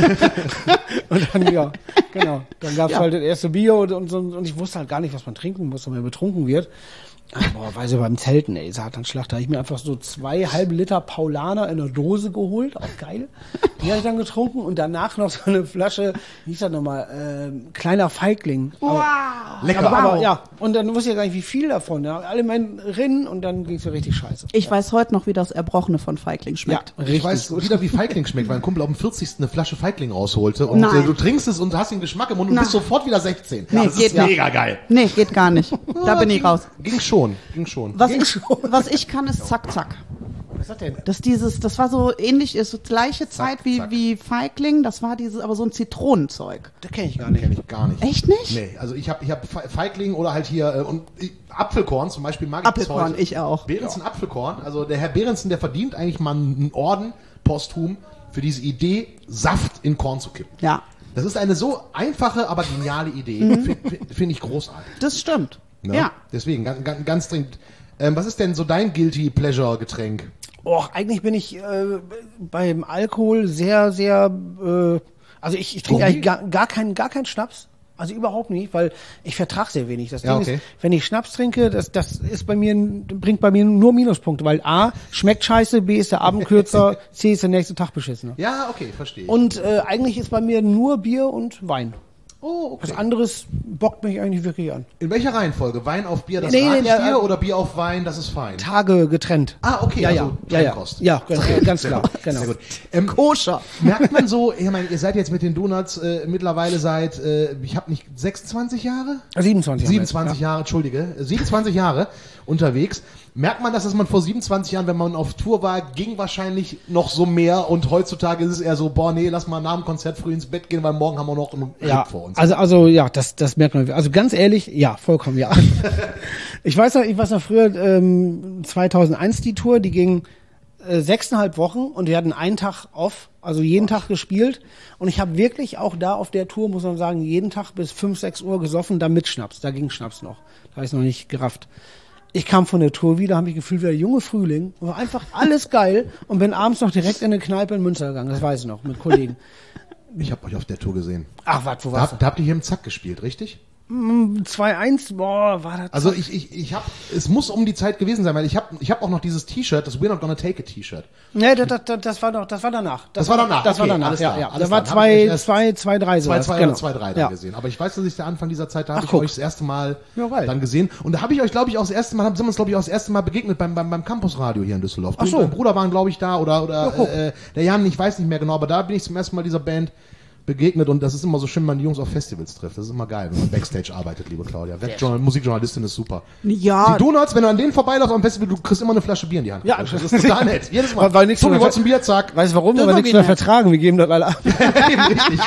Speaker 5: Und dann, ja, genau. Dann gab's
Speaker 3: Ja.
Speaker 5: halt das erste Bier und, und, so, und ich wusste halt gar nicht, was man trinken muss, wenn man betrunken wird. Boah, weiß ich, beim Zelten, ey, Satanschlacht, da habe ich mir einfach so zwei halbe Liter Paulaner in einer Dose geholt, auch geil. Die habe ich dann getrunken und danach noch so eine Flasche, wie hieß das nochmal, ähm, kleiner Feigling. Aber,
Speaker 3: Wow.
Speaker 4: Lecker.
Speaker 5: aber, aber
Speaker 3: Wow.
Speaker 5: ja, und dann wusste ich ja gar nicht, wie viel davon. Ja. Alle meinen Rinnen und dann ging's so richtig scheiße.
Speaker 3: Ich weiß heute noch, wie das Erbrochene von Feigling schmeckt.
Speaker 5: Ja,
Speaker 4: Ich weiß wieder, wie Feigling schmeckt, weil ein Kumpel auf dem vierzigsten eine Flasche Feigling rausholte und
Speaker 3: Nein.
Speaker 4: äh, du trinkst es und hast den Geschmack im Mund und
Speaker 3: Nein.
Speaker 4: bist sofort wieder sechzehn.
Speaker 3: Nee,
Speaker 4: das
Speaker 3: geht
Speaker 4: ist
Speaker 3: nicht.
Speaker 4: mega geil.
Speaker 3: Nee, geht gar nicht. Da bin ich raus.
Speaker 4: Ging schon, ging schon.
Speaker 3: Was ich, was ich kann, ist zack, zack.
Speaker 5: Was ist das denn?
Speaker 3: Das dieses, das war so ähnlich, ist so gleiche Zeit wie,
Speaker 4: zack.
Speaker 3: wie Feigling, das war dieses, aber so ein Zitronenzeug.
Speaker 5: Das kenne ich gar nicht.
Speaker 4: Kenn ich gar nicht.
Speaker 3: Echt nicht?
Speaker 4: Nee, also ich habe ich hab Fe- Feigling oder halt hier äh, und ich, Apfelkorn zum Beispiel mag ich bis
Speaker 3: Apfelkorn,
Speaker 4: heute.
Speaker 3: ich auch.
Speaker 4: Behrensen Apfelkorn, also der Herr Behrensen, der verdient eigentlich mal einen Orden posthum für diese Idee, Saft in Korn zu kippen.
Speaker 3: Ja,
Speaker 4: Das ist eine so einfache, aber geniale Idee. Finde find ich großartig.
Speaker 3: das stimmt.
Speaker 4: Ne?
Speaker 3: Ja.
Speaker 4: Deswegen, ganz, ganz, ganz dringend. Ähm, was ist denn so dein Guilty Pleasure Getränk?
Speaker 5: Oh, eigentlich bin ich äh, beim Alkohol sehr, sehr, äh, also ich, ich trinke
Speaker 4: Oh,
Speaker 5: eigentlich gar, gar keinen, gar keinen Schnaps. Also überhaupt nicht, weil ich vertrage sehr wenig. Das
Speaker 4: Ja,
Speaker 5: Ding
Speaker 4: okay.
Speaker 5: ist, wenn ich Schnaps trinke, das, das ist bei mir, bringt bei mir nur Minuspunkte, weil A, schmeckt scheiße, B, ist der Abend kürzer, C, ist der nächste Tag beschissener.
Speaker 4: Ja, okay, verstehe ich.
Speaker 5: Und äh, eigentlich ist bei mir nur Bier und Wein.
Speaker 4: Oh, okay.
Speaker 5: Was anderes bockt mich eigentlich wirklich an.
Speaker 4: In welcher Reihenfolge? Wein auf Bier, das
Speaker 5: Nee,
Speaker 4: rate ich
Speaker 5: nee,
Speaker 4: dir,
Speaker 5: ja,
Speaker 4: oder Bier auf Wein, das ist fein?
Speaker 5: Tage getrennt.
Speaker 4: Ah, okay,
Speaker 5: ja,
Speaker 4: also
Speaker 5: ja, ja, ja,
Speaker 4: Trennkost.
Speaker 5: ja, ganz, ganz klar, genau.
Speaker 4: Sehr gut. Ähm,
Speaker 3: Koscher.
Speaker 4: merkt man so, ich meine, ihr seid jetzt mit den Donuts äh, mittlerweile seit, äh, ich habe nicht, sechsundzwanzig Jahre?
Speaker 5: siebenundzwanzig. haben wir jetzt,
Speaker 4: siebenundzwanzig Jahre, Entschuldige, siebenundzwanzig Jahre unterwegs. Merkt man das, dass man vor siebenundzwanzig Jahren, wenn man auf Tour war, ging wahrscheinlich noch so mehr und heutzutage ist es eher so, boah, nee, lass mal nach dem Konzert früh ins Bett gehen, weil morgen haben wir noch einen
Speaker 5: Ja,
Speaker 4: Ritt vor uns.
Speaker 5: also, also, ja, das, das merkt man. Also ganz ehrlich, ja, vollkommen, ja. ich weiß noch, ich weiß noch früher, ähm, zweitausendeins die Tour, die ging äh, sechseinhalb Wochen und wir hatten einen Tag off, also jeden Tag gespielt. Und ich habe wirklich auch da auf der Tour, muss man sagen, jeden Tag bis fünf, sechs Uhr gesoffen, da mit Schnaps. Da ging Schnaps noch. Da habe ich noch nicht gerafft. Ich kam von der Tour wieder, habe mich gefühlt wie der junge Frühling. War einfach alles geil und bin abends noch direkt in eine Kneipe in Münster gegangen. Das weiß ich noch, mit Kollegen.
Speaker 4: Ich habe euch auf der Tour gesehen.
Speaker 5: Ach, was, wo
Speaker 4: Da,
Speaker 5: warst
Speaker 4: habt- da habt ihr hier im Zack gespielt, richtig?
Speaker 5: du? zwei eins, boah, war das...
Speaker 4: Also ich, ich, ich hab, es muss um die Zeit gewesen sein, weil ich habe ich hab auch noch dieses T-Shirt, das We're Not Gonna Take It T-Shirt.
Speaker 5: Nee, das, das, das, das war doch, das war danach.
Speaker 4: Das war danach,
Speaker 5: Das war
Speaker 4: okay,
Speaker 5: danach,
Speaker 4: alles
Speaker 5: ja,
Speaker 4: klar,
Speaker 5: ja.
Speaker 4: alles
Speaker 5: Das war
Speaker 4: klar. Dann hab ich
Speaker 5: zwei,
Speaker 4: erst
Speaker 5: zwei, zwei, drei,
Speaker 4: zwei,
Speaker 5: sowas.
Speaker 4: zwei
Speaker 5: genau.
Speaker 4: oder zwei, drei da
Speaker 5: ja.
Speaker 4: gesehen. Aber ich weiß, dass ich der Anfang dieser Zeit, da
Speaker 5: Ach,
Speaker 4: habe ich
Speaker 5: guck.
Speaker 4: euch das erste Mal
Speaker 5: Ja, geil.
Speaker 4: dann gesehen. Und da habe ich euch, glaube ich, auch das erste Mal, sind wir uns, glaube ich, auch das erste Mal begegnet beim, beim, beim Campusradio hier in Düsseldorf.
Speaker 5: Ach
Speaker 4: Du
Speaker 5: so.
Speaker 4: und dein Bruder waren, glaube ich, da oder, oder
Speaker 5: guck.
Speaker 4: äh, der Jan, ich weiß nicht mehr genau, aber da bin ich zum ersten Mal dieser Band begegnet und das ist immer so schön, wenn man die Jungs auf Festivals trifft. Das ist immer geil, wenn man Backstage arbeitet, liebe Claudia. Webjournal, Musikjournalistin ist super.
Speaker 3: Ja.
Speaker 4: Die Donuts, wenn du an denen vorbeiläufst am Festival, du kriegst immer eine Flasche Bier in die Hand.
Speaker 5: Ja.
Speaker 4: Das ist total nett. Jedes Mal.
Speaker 5: Weil- weil nichts
Speaker 4: Tobi,
Speaker 5: mehr-
Speaker 4: wolltest du ein Bier? Zack.
Speaker 5: Weißt du warum?
Speaker 3: Das
Speaker 5: Weil wir
Speaker 3: war
Speaker 5: nichts
Speaker 3: wie
Speaker 5: mehr
Speaker 3: nett.
Speaker 5: vertragen, wir geben das alle ab.
Speaker 4: Eben richtig.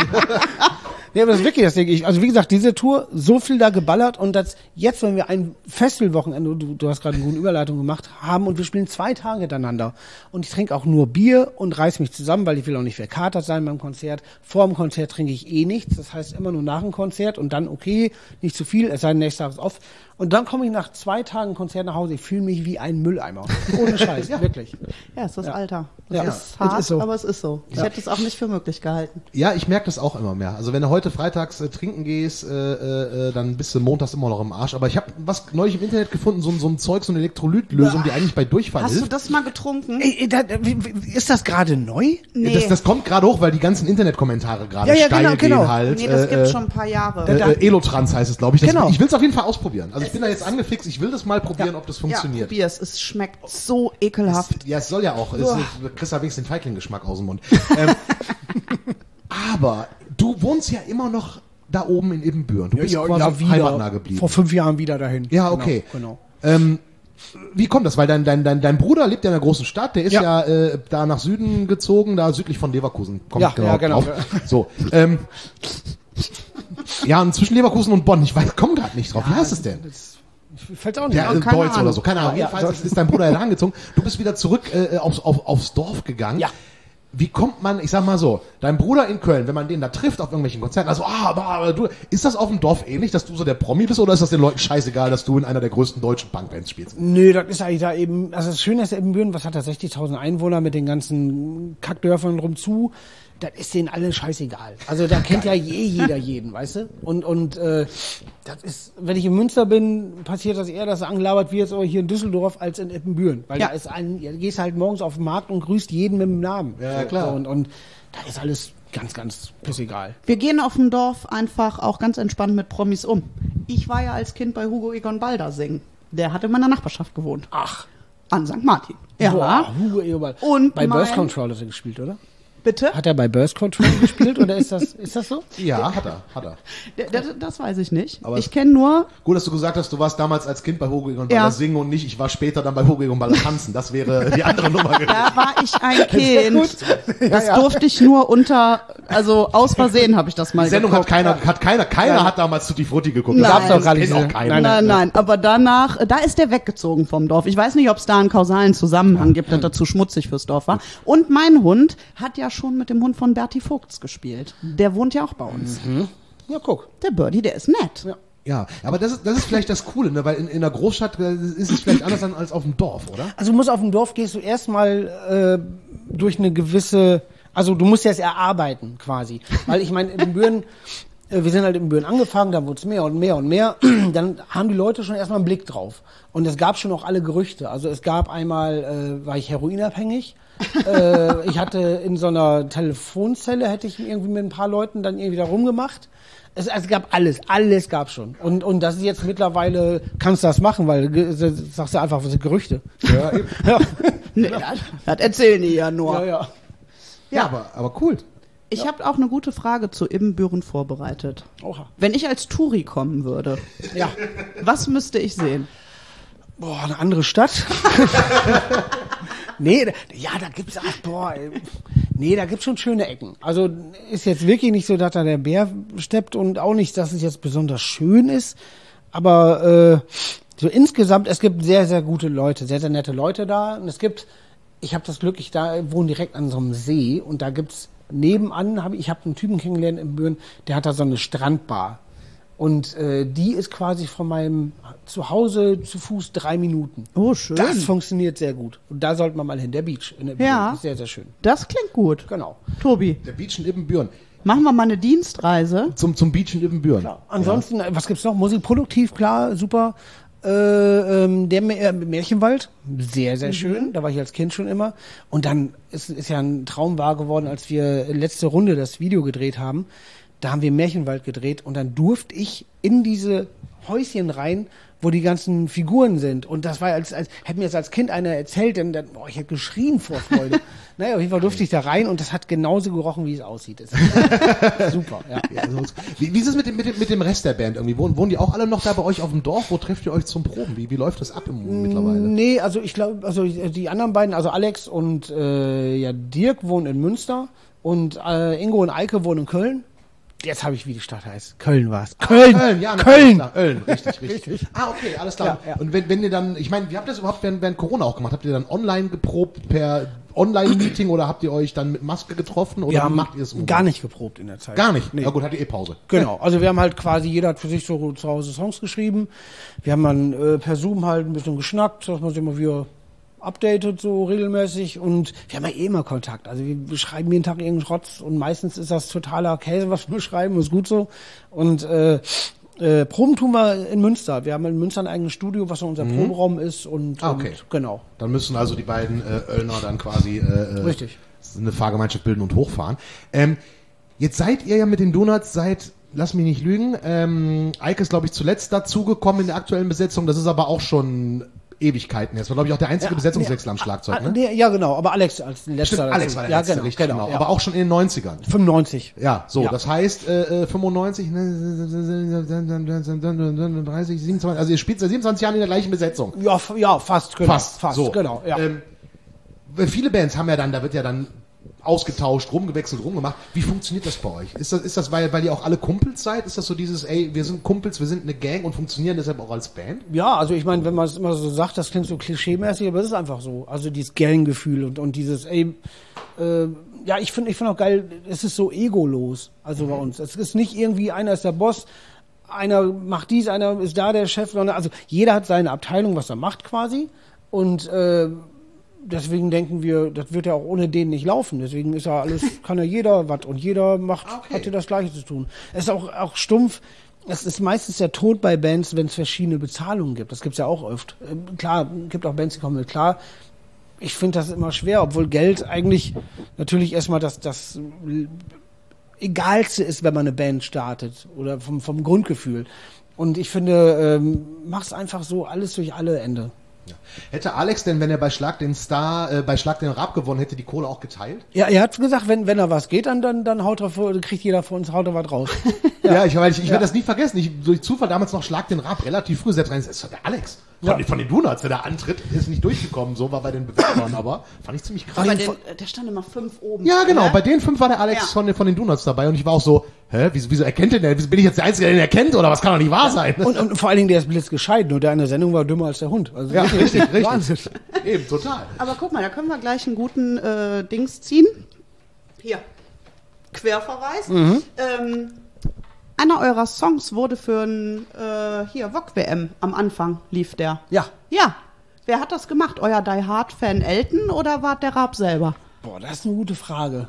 Speaker 5: Nee, aber das ist wirklich das Ding. Ich, also wie gesagt, diese Tour, so viel da geballert und das jetzt, wenn wir ein Festivalwochenende, du, du hast gerade eine gute Überleitung gemacht, haben und wir spielen zwei Tage hintereinander und ich trinke auch nur Bier und reiß mich zusammen, weil ich will auch nicht verkatert sein beim Konzert. Vor dem Konzert trinke ich eh nichts, das heißt immer nur nach dem Konzert und dann okay, nicht zu viel, es sei denn, nächster Tag ist off. Und dann komme ich nach zwei Tagen Konzert nach Hause, ich fühle mich wie ein Mülleimer. Ohne Scheiß, wirklich.
Speaker 3: Ja, es ist das Alter. Das
Speaker 5: Ja,
Speaker 3: ist
Speaker 5: es
Speaker 3: hart,
Speaker 5: ist so.
Speaker 3: aber es ist so. Ich hätte es auch nicht für möglich gehalten.
Speaker 4: Ja, ich merke das auch immer mehr. Also wenn du heute freitags äh, trinken gehst, äh, äh, dann bist du montags immer noch im Arsch. Aber ich habe was neulich im Internet gefunden, so, ein- so ein Zeug, so eine Elektrolytlösung, die eigentlich bei Durchfall
Speaker 3: Hast du
Speaker 4: hilft.
Speaker 3: das mal getrunken?
Speaker 5: Ey, da, wie- wie- ist das gerade neu?
Speaker 3: Nee.
Speaker 4: Das, das kommt gerade hoch, weil die ganzen Internetkommentare gerade
Speaker 5: Ja, ja,
Speaker 4: steil
Speaker 5: genau, genau.
Speaker 4: gehen halt.
Speaker 3: nee, das
Speaker 4: äh,
Speaker 3: gibt
Speaker 4: äh,
Speaker 3: schon ein paar Jahre.
Speaker 4: Äh, äh, Elotrans heißt es, glaube ich. Das,
Speaker 5: Genau.
Speaker 4: Ich will es auf jeden Fall ausprobieren. Also ich
Speaker 3: Es
Speaker 4: bin da jetzt
Speaker 3: ist-
Speaker 4: angefixt. Ich will das mal probieren, ob das funktioniert.
Speaker 3: Ja, probier's. Es schmeckt so ekelhaft.
Speaker 4: Ja, es soll ja auch. Es,
Speaker 3: Uah.
Speaker 4: du kriegst ja wenigstens den Feigling-Geschmack aus dem Mund. ähm, aber du wohnst ja immer noch da oben in Ibbenbüren. Du bist quasi heimatnah geblieben.
Speaker 5: Vor fünf Jahren wieder dahin.
Speaker 4: Ja, okay.
Speaker 5: Genau.
Speaker 4: Ähm, wie kommt das? Weil dein, dein, dein, dein Bruder lebt ja in einer großen Stadt, der ist ja,
Speaker 5: Ja.
Speaker 4: äh, da nach Süden gezogen, da südlich von Leverkusen. Kommt
Speaker 5: Ja, ja, genau.
Speaker 4: drauf. So, ähm, ja, und zwischen Leverkusen und Bonn, ich weiß, komm gerade nicht drauf. Wie heißt es denn?
Speaker 5: Fällt auch nicht
Speaker 4: Ja,
Speaker 5: an.
Speaker 4: äh,
Speaker 3: keine
Speaker 4: Deutz
Speaker 3: Ahnung.
Speaker 4: oder so, keine Ahnung.
Speaker 5: Ja,
Speaker 4: Jedenfalls
Speaker 5: so.
Speaker 4: ist dein Bruder ja da angezogen. Du bist wieder zurück äh, aufs, auf, aufs Dorf gegangen.
Speaker 5: Ja.
Speaker 4: Wie kommt man, ich sag mal so, dein Bruder in Köln, wenn man den da trifft auf irgendwelchen Konzerten, also, ah, aber, aber du, ist das auf dem Dorf ähnlich, dass du so der Promi bist, oder ist das den Leuten scheißegal, dass du in einer der größten deutschen Punkbands spielst?
Speaker 5: Nö, das ist eigentlich da eben, also das Schöne ist, Ibbenbüren, was hat er, sechzigtausend Einwohner mit den ganzen Kackdörfern rumzu, das ist denen alle scheißegal. Also da kennt ja je jeder jeden, weißt du? Und, und äh, das ist, wenn ich in Münster bin, passiert das eher, dass er angelabert wird, so hier in Düsseldorf als in Ippenbüren. Weil
Speaker 3: Ja.
Speaker 5: da ist ein, du gehst halt morgens auf den Markt und grüßt jeden mit dem Namen.
Speaker 4: Ja, klar.
Speaker 5: So, und, und da ist alles ganz, ganz pissegal.
Speaker 3: Wir gehen auf dem Dorf einfach auch ganz entspannt mit Promis um. Ich war ja als Kind bei Hugo Egon Balder singen. Der hat in meiner Nachbarschaft gewohnt.
Speaker 5: Ach.
Speaker 3: An Sankt Martin. Ja.
Speaker 5: Boah, Hugo Eberl.
Speaker 3: Und
Speaker 5: bei
Speaker 3: mein-
Speaker 5: Birth Control hat er gespielt, oder?
Speaker 3: Bitte?
Speaker 5: Hat er bei Birth Control gespielt oder ist das, ist das so?
Speaker 4: Ja, hat er, hat er.
Speaker 3: D- Das, das weiß ich nicht.
Speaker 4: Aber
Speaker 3: ich
Speaker 4: es-
Speaker 3: kenne nur,
Speaker 4: Gut, dass du gesagt hast, du warst damals als Kind bei Hugo Egon
Speaker 3: Ja.
Speaker 4: Balder singen und nicht, ich war später dann bei Hugo Egon Balder tanzen. Das wäre die andere Nummer gewesen.
Speaker 3: da war ich ein Kind. Das
Speaker 5: ja.
Speaker 3: durfte ich nur unter, also aus Versehen habe ich das mal
Speaker 4: Die Sendung hat
Speaker 3: geguckt.
Speaker 4: keiner, hat keiner, keiner
Speaker 3: Ja.
Speaker 4: hat damals Tutti Frutti geguckt.
Speaker 3: Nein.
Speaker 4: Das
Speaker 3: Gab's doch
Speaker 5: gar nicht
Speaker 4: kennt
Speaker 5: so.
Speaker 4: auch keiner.
Speaker 5: Nein,
Speaker 3: Nein, nein, aber danach, da ist der weggezogen vom Dorf. Ich weiß nicht, ob es da einen kausalen Zusammenhang gibt, dass er zu schmutzig fürs Dorf war. Und mein Hund hat ja schon mit dem Hund von Berti Vogts gespielt. Der wohnt ja auch bei uns.
Speaker 5: Ja, guck.
Speaker 3: Der Birdie, der ist nett.
Speaker 5: Ja.
Speaker 4: Ja, aber das ist, das ist vielleicht das Coole, ne? Weil in, in einer Großstadt äh, ist es vielleicht anders an- als auf dem Dorf, oder?
Speaker 5: Also du musst auf dem Dorf gehst du erstmal äh, durch eine gewisse, also du musst das erarbeiten quasi. Weil ich meine, in Büren, Wir sind halt in Büren angefangen, dann wurde es mehr und mehr und mehr. Dann haben die Leute schon erstmal einen Blick drauf. Und es gab schon auch alle Gerüchte. Also es gab einmal, äh, war ich heroinabhängig. äh, ich hatte in so einer Telefonzelle, hätte ich irgendwie mit ein paar Leuten dann irgendwie da rumgemacht. Es, es gab alles, alles gab schon. Und, und das ist jetzt mittlerweile, kannst du das machen, weil ge- sagst du einfach, was sind Gerüchte.
Speaker 4: Ja, eben.
Speaker 5: Ja,
Speaker 3: Nee, das, das erzählen die ja nur.
Speaker 5: ja, ja.
Speaker 4: ja aber, aber cool.
Speaker 3: Ich habe auch eine gute Frage zu Ibbenbüren vorbereitet.
Speaker 5: Oha.
Speaker 3: Wenn ich als Touri kommen würde,
Speaker 5: Ja.
Speaker 3: was müsste ich sehen?
Speaker 5: Boah, eine andere Stadt? Nee, da- ja, da gibt's, ach, boah, ey. Nee, da gibt's schon schöne Ecken. Also ist jetzt wirklich nicht so, dass da der Bär steppt und auch nicht, dass es jetzt besonders schön ist. Aber äh, so insgesamt, es gibt sehr, sehr gute Leute, sehr, sehr nette Leute da. Und es gibt, ich habe das Glück, ich da wohne direkt an so einem See und da gibt's nebenan, hab ich, ich habe einen Typen kennengelernt in Büren, der hat da so eine Strandbar. Und äh, die ist quasi von meinem Zuhause zu Fuß drei Minuten.
Speaker 3: Oh, schön.
Speaker 5: Das funktioniert sehr gut. Und da sollte man mal hin. Der Beach in der
Speaker 3: Ja.
Speaker 5: Büren ist sehr, sehr schön.
Speaker 3: Das klingt gut.
Speaker 5: Genau.
Speaker 3: Tobi,
Speaker 4: Der Beach in Ibbenbüren.
Speaker 3: machen wir mal eine Dienstreise.
Speaker 4: Zum, zum Beach in Ibbenbüren.
Speaker 5: Klar. Ansonsten, äh, was gibt's noch? Musik produktiv, klar, super. Äh, ähm, der Mä- äh, Märchenwald, sehr, sehr schön. Da war ich als Kind schon immer. Und dann ist, ist ja ein Traum wahr geworden, als wir letzte Runde das Video gedreht haben. Da haben wir im Märchenwald gedreht und dann durfte ich in diese Häuschen rein, wo die ganzen Figuren sind. Und das war, als, als hätte mir das als Kind einer erzählt, dann, dann boah, ich hätte geschrien vor Freude. Naja, auf jeden Fall durfte ich da rein und das hat genauso gerochen, wie es aussieht. Das ist super, ja.
Speaker 4: Ja, so ist- wie, wie ist es mit dem, mit, dem, mit dem Rest der Band irgendwie? Wohnen, wohnen die auch alle noch da bei euch auf dem Dorf? Wo trefft ihr euch zum Proben? Wie, wie läuft das ab im, mittlerweile?
Speaker 5: Nee, also ich glaube, also die anderen beiden, also Alex und äh, ja, Dirk wohnen in Münster und äh, Ingo und Eike wohnen in Köln. Jetzt habe ich, wie die Stadt heißt. Köln war's. Köln!
Speaker 4: Köln, ja, na,
Speaker 5: Köln!
Speaker 4: klar. Köln, richtig, richtig. Ah, okay, alles klar.
Speaker 5: Ja, ja.
Speaker 4: Und wenn, wenn ihr dann, ich meine, wie habt ihr das überhaupt während, während Corona auch gemacht? Habt ihr dann online geprobt per Online-Meeting oder habt ihr euch dann mit Maske getroffen oder
Speaker 5: Wir
Speaker 4: wie
Speaker 5: haben
Speaker 4: macht ihr es? im
Speaker 5: gar
Speaker 4: Moment?
Speaker 5: nicht geprobt in der Zeit.
Speaker 4: Gar nicht?
Speaker 5: Nee.
Speaker 4: Na gut, hattet ihr eh Pause.
Speaker 5: Genau, also wir haben halt quasi, jeder hat für sich so zu Hause Songs geschrieben. Wir haben dann äh, per Zoom halt ein bisschen geschnackt, dass man sich immer wieder updatet so regelmäßig und wir haben ja eh immer Kontakt. Also wir, wir schreiben jeden Tag irgendeinen Schrotz und meistens ist das totaler Käse, was wir schreiben, ist gut so. Und äh, äh, Proben tun wir in Münster. Wir haben in Münster ein eigenes Studio, was so unser Proberaum ist und,
Speaker 4: Ah, okay.
Speaker 5: und genau.
Speaker 4: Dann müssen also die beiden äh, Öllner dann quasi äh, äh,
Speaker 5: Richtig.
Speaker 4: eine Fahrgemeinschaft bilden und hochfahren. Ähm, jetzt seid ihr ja mit den Donuts seit, lass mich nicht lügen, ähm, Eike ist glaube ich zuletzt dazugekommen in der aktuellen Besetzung. Das ist aber auch schon Ewigkeiten. Das war glaube ich auch der einzige
Speaker 5: Ja,
Speaker 4: Besetzungswechsel am Schlagzeug,
Speaker 5: Ah,
Speaker 4: ne?
Speaker 5: nee, ja, genau, aber Alex als letzter.
Speaker 4: Stimmt,
Speaker 5: dazu.
Speaker 4: Alex war der
Speaker 5: ja,
Speaker 4: letzte,
Speaker 5: genau,
Speaker 4: richtig,
Speaker 5: genau.
Speaker 4: genau.
Speaker 5: Ja.
Speaker 4: Aber auch schon in den neunzigern.
Speaker 5: fünfundneunzig.
Speaker 4: Ja, so,
Speaker 5: Ja.
Speaker 4: das heißt äh, äh, fünfundneunzig, ne, dreißig, siebenundzwanzig, also ihr spielt seit siebenundzwanzig Jahren in der gleichen Besetzung.
Speaker 5: Ja, f- ja, fast, genau.
Speaker 4: Fast,
Speaker 5: fast
Speaker 4: so.
Speaker 5: genau, ja.
Speaker 4: Ähm, weil viele Bands haben ja dann, da wird ja dann ausgetauscht, rumgewechselt, rumgemacht. Wie funktioniert das bei euch? Ist das, ist das weil, weil ihr auch alle Kumpels seid? Ist das so dieses, ey, wir sind Kumpels, wir sind eine Gang und funktionieren deshalb auch als Band?
Speaker 5: Ja, also ich meine, wenn man es immer so sagt, das klingt so klischeemäßig, aber es ist einfach so. Also dieses Gang-Gefühl und, und dieses, ey, äh, ja, ich finde ich finde auch geil, es ist so egolos, also bei uns. Es ist nicht irgendwie, einer ist der Boss, einer macht dies, einer ist da der Chef, sondern also jeder hat seine Abteilung, was er macht quasi und äh, deswegen denken wir, das wird ja auch ohne den nicht laufen. Deswegen ist ja alles, kann ja jeder was und jeder macht,
Speaker 4: Okay.
Speaker 5: hat ja das Gleiche zu tun. Es ist auch, auch stumpf. Es ist meistens der Tod bei Bands, wenn es verschiedene Bezahlungen gibt. Das gibt's ja auch oft. Ähm, Klar, gibt auch Bands, die kommen mit klar. Ich finde das immer schwer, obwohl Geld eigentlich natürlich erstmal das, das Egalste ist, wenn man eine Band startet oder vom, vom Grundgefühl. Und ich finde, ähm, mach's einfach so, alles durch alle Ende.
Speaker 4: Ja. Hätte Alex denn, wenn er bei Schlag den Star, äh, bei Schlag den Rab gewonnen hätte, die Kohle auch geteilt?
Speaker 5: Ja, er hat gesagt, wenn, wenn er was geht, dann, dann, dann haut er vor, kriegt jeder von uns, haut er was raus.
Speaker 4: Ja, ich, weil ich, ich werde das nie vergessen. Ich durch Zufall damals noch Schlag den Rab relativ früh selbst rein. Das ist doch der Alex. Von,
Speaker 5: Ja.
Speaker 4: den, von den Donuts, der da antritt, ist nicht durchgekommen. So war bei den Bewerbern, aber fand ich ziemlich krass.
Speaker 3: Aber den, der stand immer fünf oben.
Speaker 4: Ja, genau.
Speaker 3: Ne?
Speaker 4: Bei den fünf war der Alex
Speaker 3: Ja.
Speaker 4: von, den, von den Donuts dabei und ich war auch so, hä, wieso, wieso erkennt den der? Wieso bin ich jetzt der Einzige, der den erkennt? Oder was kann doch nicht wahr sein?
Speaker 5: Und, und vor allen Dingen, der ist blitzgescheit, nur der in der Sendung war dümmer als der Hund. Also
Speaker 4: ja, richtig, richtig.
Speaker 5: Wahnsinn.
Speaker 4: Eben, total.
Speaker 3: Aber guck mal, da können wir gleich einen guten äh, Dings ziehen. Hier. Querverweis.
Speaker 5: Mhm.
Speaker 3: Ähm, einer eurer Songs wurde für ein, äh, hier, V O G W M am Anfang lief der.
Speaker 5: Ja.
Speaker 3: Ja. Wer hat das gemacht? Euer Die Hard Fan Elton oder war der Raab selber?
Speaker 5: Boah, das ist eine gute Frage.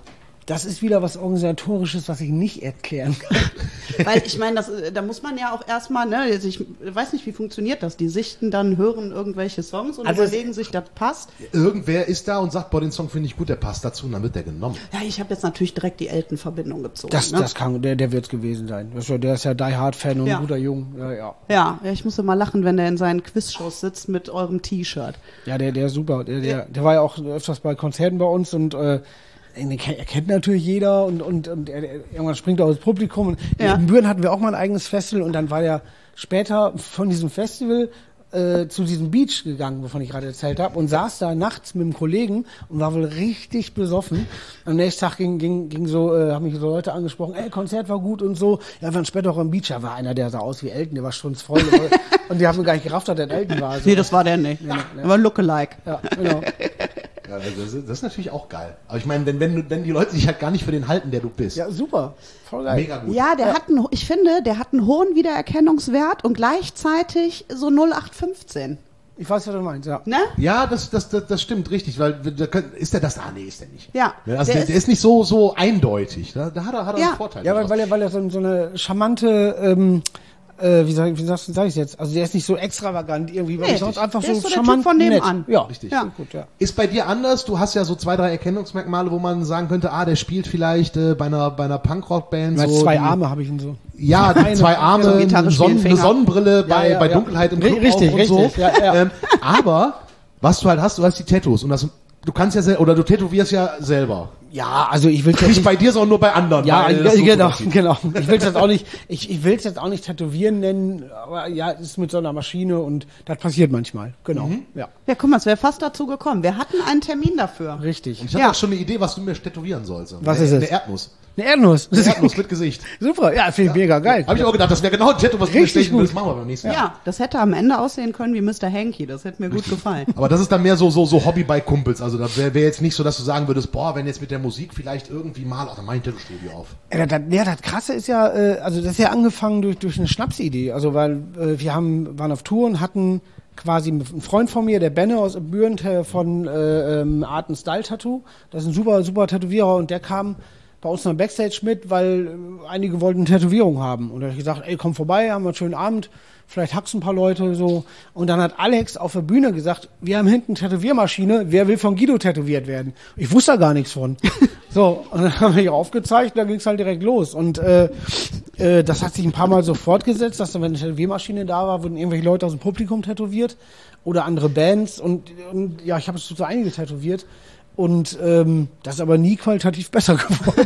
Speaker 5: das ist wieder was Organisatorisches, was ich nicht erklären kann.
Speaker 3: Weil ich meine, das, da muss man ja auch erstmal, ne, also ich weiß nicht, wie funktioniert das? Die sichten dann, hören irgendwelche Songs und
Speaker 5: Also
Speaker 3: überlegen sich, das passt.
Speaker 4: Irgendwer ist da und sagt, boah, den Song finde ich gut, der passt dazu, und dann wird der genommen.
Speaker 3: Ja, ich habe jetzt natürlich direkt die Elton-Verbindung gezogen.
Speaker 5: Das,
Speaker 3: ne?
Speaker 5: das kann, der, der wird's gewesen sein. Das ist ja, der ist ja Die Hard Fan und
Speaker 3: Ja.
Speaker 5: ein guter Jung. Ja, ja.
Speaker 3: Ja, ja, ich muss immer lachen, wenn der in seinen Quizshows sitzt mit eurem T-Shirt.
Speaker 5: Ja, der, der ist super. Der, der, der war ja auch öfters bei Konzerten bei uns und äh, den kennt, er kennt natürlich jeder und, und, und er, er, irgendwann springt er aus dem Publikum. Und
Speaker 3: Ja.
Speaker 5: in Büren hatten wir auch mal ein eigenes Festival und dann war der später von diesem Festival äh, zu diesem Beach gegangen, wovon ich gerade erzählt habe, und saß da nachts mit einem Kollegen und war wohl richtig besoffen. Am nächsten Tag ging, ging, ging so, äh, haben mich so Leute angesprochen, ey, Konzert war gut und so. Ja, wir waren später auch am Beach, da war einer, der sah aus wie Elton, der war strunzvoll. Und die haben gar nicht gerafft, dass der Elton war. Also,
Speaker 3: Nee, das war der nicht.
Speaker 5: Nee, nee, nee.
Speaker 3: Der war Lookalike.
Speaker 5: ja, genau.
Speaker 4: Ja, das, ist, das ist natürlich auch geil. Aber ich meine, wenn, wenn, du- wenn die Leute sich halt gar nicht für den halten, der du bist.
Speaker 5: Ja, super. Voll geil.
Speaker 4: Mega gut.
Speaker 3: Ja, der hat einen, ich finde, der hat einen hohen Wiedererkennungswert und gleichzeitig so null acht fünfzehn.
Speaker 5: Ich weiß, was du meinst, ja.
Speaker 3: Ne?
Speaker 4: Ja, das, das, das, das stimmt richtig, weil da können, ist der das? Ah, nee, ist der nicht.
Speaker 3: Ja,
Speaker 4: Also
Speaker 3: der
Speaker 4: der,
Speaker 3: ist-
Speaker 4: der ist nicht so, so eindeutig. Da, da hat er, hat er
Speaker 3: Ja.
Speaker 4: einen Vorteil.
Speaker 5: Ja, weil, weil er, weil er so, so eine charmante, ähm, äh, wie sag, wie sagst du, sag ich jetzt? Also der ist nicht so extravagant irgendwie, weil
Speaker 3: Nee,
Speaker 5: er sonst einfach
Speaker 3: der
Speaker 5: so
Speaker 3: ist so der
Speaker 5: charmant
Speaker 3: Typ von
Speaker 5: nett.
Speaker 3: nebenan.
Speaker 5: Ja,
Speaker 4: Richtig.
Speaker 3: Ja.
Speaker 5: Gut, ja.
Speaker 4: Ist bei dir anders? Du hast ja so zwei, drei Erkennungsmerkmale, wo man sagen könnte, ah, der spielt vielleicht äh, bei einer, bei einer Punkrock-Band
Speaker 5: Weil
Speaker 4: so.
Speaker 5: zwei
Speaker 4: die,
Speaker 5: Arme habe ich ihn so.
Speaker 4: Ja, die
Speaker 5: Eine-
Speaker 4: zwei Arme,
Speaker 3: so Gitarre
Speaker 4: eine,
Speaker 3: spielen,
Speaker 4: Sonnen, eine
Speaker 3: Finger.
Speaker 4: Sonnenbrille bei,
Speaker 5: ja,
Speaker 4: bei
Speaker 5: ja.
Speaker 4: Dunkelheit im
Speaker 5: Ri-
Speaker 4: Club
Speaker 5: richtig,
Speaker 4: auf und
Speaker 5: richtig,
Speaker 4: so.
Speaker 5: ja, ja.
Speaker 4: Ähm, aber was du halt hast, du hast die Tattoos und das, du kannst ja sel- oder du tätowierst ja selber.
Speaker 5: Ja, also ich will jetzt
Speaker 4: Nicht
Speaker 5: nicht.
Speaker 4: bei dir, sondern nur bei anderen.
Speaker 5: Ja,
Speaker 4: weil
Speaker 5: ja,
Speaker 4: das so
Speaker 5: genau,
Speaker 4: aussieht.
Speaker 5: genau. Ich will es jetzt auch nicht, ich, ich will es jetzt auch nicht tätowieren nennen, aber ja, es ist mit so einer Maschine und das passiert manchmal. Genau. Ja.
Speaker 3: Ja, guck mal, es wäre fast dazu gekommen. Wir hatten einen Termin dafür.
Speaker 5: Richtig.
Speaker 4: Ich habe
Speaker 3: Ja.
Speaker 4: auch schon eine Idee, was du mir tätowieren sollst.
Speaker 5: Was
Speaker 4: eine,
Speaker 5: ist es?
Speaker 4: Eine Erdnuss.
Speaker 5: Eine Erdnuss.
Speaker 4: Eine Erdnuss mit Gesicht.
Speaker 5: Super, ja, finde ich mega geil.
Speaker 4: Habe ich auch gedacht, das wäre genau ein Tattoo, was du mir
Speaker 5: Richtig
Speaker 4: stechen
Speaker 5: gut.
Speaker 4: willst. Machen wir beim nächsten
Speaker 3: Ja.
Speaker 4: Mal.
Speaker 3: das hätte am Ende aussehen können wie Mister Hanky. Das hätte mir gut gefallen.
Speaker 4: Aber das ist dann mehr so, so, so Hobby bei Kumpels. Also das wäre wär jetzt nicht so, dass du sagen würdest, boah, wenn jetzt mit der Musik vielleicht irgendwie mal, ach, dann mach ich ein Tattoo-Studio auf.
Speaker 5: Ja, das, ja, das Krasse ist ja, äh, also das ist ja angefangen durch, durch eine Schnapsidee. Also weil äh, wir haben, waren auf Tour und hatten quasi einen Freund von mir, der Benne aus Büren äh, von äh, ähm, Art and Style Tattoo. Das ist ein super, super Tätowierer und der kam bei uns noch Backstage mit, weil äh, einige wollten eine Tätowierung haben. Und da habe ich gesagt, ey, komm vorbei, haben wir einen schönen Abend, vielleicht hackst ein paar Leute so. Und dann hat Alex auf der Bühne gesagt, wir haben hinten eine Tätowiermaschine, wer will von Guido tätowiert werden? Ich wusste da gar nichts von. So, und dann haben wir hier aufgezeigt, da ging es halt direkt los. Und äh, äh, das hat sich ein paar Mal so fortgesetzt, dass dann, wenn eine Tätowiermaschine da war, wurden irgendwelche Leute aus dem Publikum tätowiert oder andere Bands. Und, und ja, ich habe es so einige tätowiert. Und ähm, das ist aber nie qualitativ besser geworden.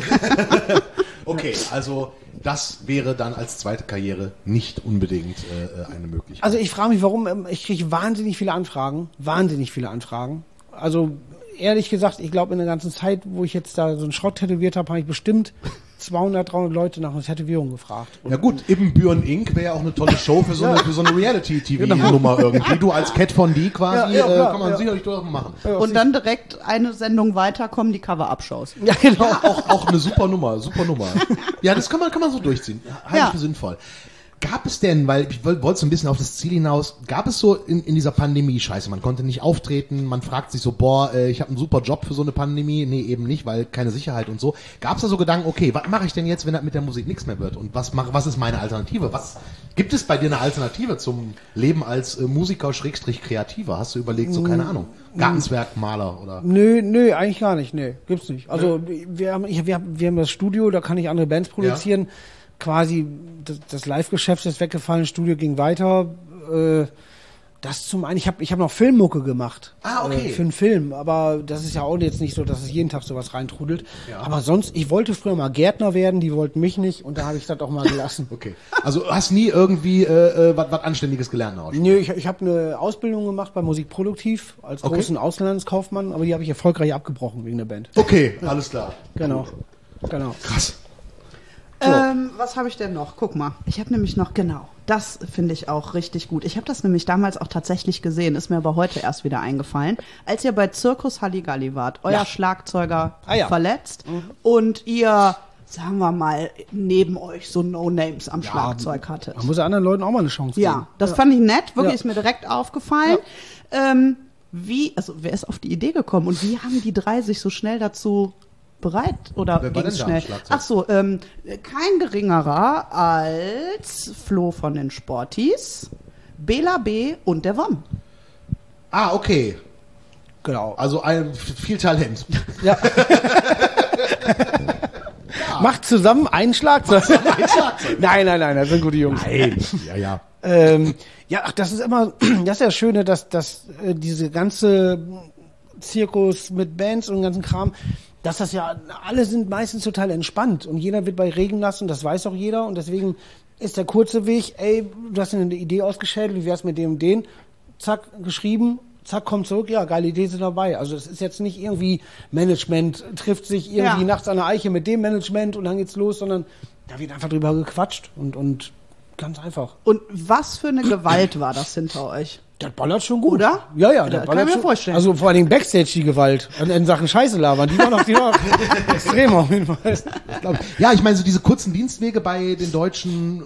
Speaker 4: Okay, also das wäre dann als zweite Karriere nicht unbedingt äh, eine Möglichkeit.
Speaker 5: Also ich frage mich, warum, ähm, ich kriege wahnsinnig viele Anfragen, wahnsinnig viele Anfragen. Also ehrlich gesagt, ich glaube in der ganzen Zeit, wo ich jetzt da so einen Schrott tätowiert habe, habe ich bestimmt zweihundert, dreihundert Leute nach einer Tätowierung gefragt.
Speaker 4: Ja gut, Ibbenbüren Incorporated wäre ja auch eine tolle Show für so eine, für so eine Reality-T V-Nummer irgendwie. Du als Cat von D quasi,
Speaker 5: Ja, ja,
Speaker 4: äh,
Speaker 5: klar,
Speaker 4: kann man
Speaker 5: ja.
Speaker 4: sicherlich doch machen.
Speaker 3: Und dann direkt eine Sendung weiter kommen die Cover-Up-Shows.
Speaker 5: Ja, genau.
Speaker 4: Ja, auch, auch eine super Nummer, super Nummer. Ja, das kann man, kann man so durchziehen. Halte
Speaker 3: Ja.
Speaker 4: ich für sinnvoll. Gab es denn, weil ich woll- wollte so ein bisschen auf das Ziel hinaus, gab es so in, in dieser Pandemie, scheiße, man konnte nicht auftreten, man fragt sich so, boah, äh, ich habe einen super Job für so eine Pandemie, nee, eben nicht, weil keine Sicherheit und so. Gab es da so Gedanken, okay, was mache ich denn jetzt, wenn das mit der Musik nichts mehr wird? Und was mach, was ist meine Alternative? Was gibt es bei dir eine Alternative zum Leben als äh, Musiker Schrägstrich Kreativer? Hast du überlegt, so keine Ahnung, Gartenswerk, Maler oder?
Speaker 5: Nö, nö, eigentlich gar nicht, nee, gibt's nicht. Also wir haben, ich, wir, haben, wir haben das Studio, da kann ich andere Bands produzieren. Quasi das, das Live-Geschäft ist weggefallen, das Studio ging weiter. Äh, das zum einen, ich habe ich hab noch Filmmucke gemacht.
Speaker 4: Ah, okay.
Speaker 5: Äh, für einen Film, aber das ist ja auch jetzt nicht so, dass es jeden Tag sowas reintrudelt.
Speaker 4: Ja.
Speaker 5: Aber sonst, ich wollte früher mal Gärtner werden, die wollten mich nicht und da habe ich das auch mal gelassen.
Speaker 4: Okay. Also hast nie irgendwie äh, äh, was was Anständiges gelernt? Auch.
Speaker 5: Nö, ich, ich habe eine Ausbildung gemacht bei Musikproduktiv als
Speaker 4: Okay.
Speaker 5: großen Auslandskaufmann, aber die habe ich erfolgreich abgebrochen wegen der Band.
Speaker 4: Okay, alles klar.
Speaker 5: Genau, genau.
Speaker 4: Krass.
Speaker 3: Ähm, was habe ich denn noch? Guck mal. Ich habe nämlich noch, genau, das finde ich auch richtig gut. Ich habe das nämlich damals auch tatsächlich gesehen, ist mir aber heute erst wieder eingefallen. Als ihr bei Zirkus Halligalli wart, euer
Speaker 5: Ja.
Speaker 3: Schlagzeuger
Speaker 5: Ah, ja.
Speaker 3: verletzt und ihr, sagen wir mal, neben euch so No-Names am Schlagzeug hattet.
Speaker 5: Man muss anderen Leuten auch mal eine Chance
Speaker 3: Ja,
Speaker 5: geben.
Speaker 3: das fand ich nett, wirklich
Speaker 5: Ja.
Speaker 3: ist mir direkt aufgefallen. Ähm, wie, also wer ist auf die Idee gekommen und wie haben die drei sich so schnell dazu bereit oder
Speaker 4: Wer war
Speaker 3: ging's
Speaker 4: denn da am
Speaker 3: schnell?
Speaker 4: Schlagzeug?
Speaker 3: Ach so, ähm, kein geringerer als Flo von den Sporties, Bela B. und der Wom.
Speaker 4: Ah, okay.
Speaker 5: Genau.
Speaker 4: Also ein, viel Talent.
Speaker 5: Ja. Macht zusammen ein Schlagzeug. nein, nein, nein, das sind gute Jungs.
Speaker 4: Nein. Ja, ja.
Speaker 5: Ähm, ja, ach, das ist immer, das ist ja das Schöne, dass, dass äh, diese ganze Zirkus mit Bands und dem ganzen Kram, dass das ja, alle sind meistens total entspannt und jeder wird bei Regen nass und das weiß auch jeder und deswegen ist der kurze Weg, ey, du hast eine Idee ausgeschädelt, wie wär's mit dem und den, zack, geschrieben, zack, kommt zurück, ja, geile Idee sind dabei. Also es ist jetzt nicht irgendwie Management trifft sich irgendwie
Speaker 3: Ja.
Speaker 5: nachts an der Eiche mit dem Management und dann geht's los, sondern da wird einfach drüber gequatscht und, und ganz einfach.
Speaker 3: Und was für eine Gewalt war das hinter euch?
Speaker 5: Der ballert schon gut.
Speaker 3: Oder?
Speaker 5: Ja, ja,
Speaker 3: Ja,
Speaker 5: der
Speaker 3: kann
Speaker 5: ballert
Speaker 3: ich mir
Speaker 5: schon.
Speaker 3: vorstellen.
Speaker 5: Also vor allem Backstage die Gewalt in, in Sachen Scheiße labern, die war noch, die war extrem auf jeden Fall.
Speaker 4: Ja, ich meine, so diese kurzen Dienstwege bei den deutschen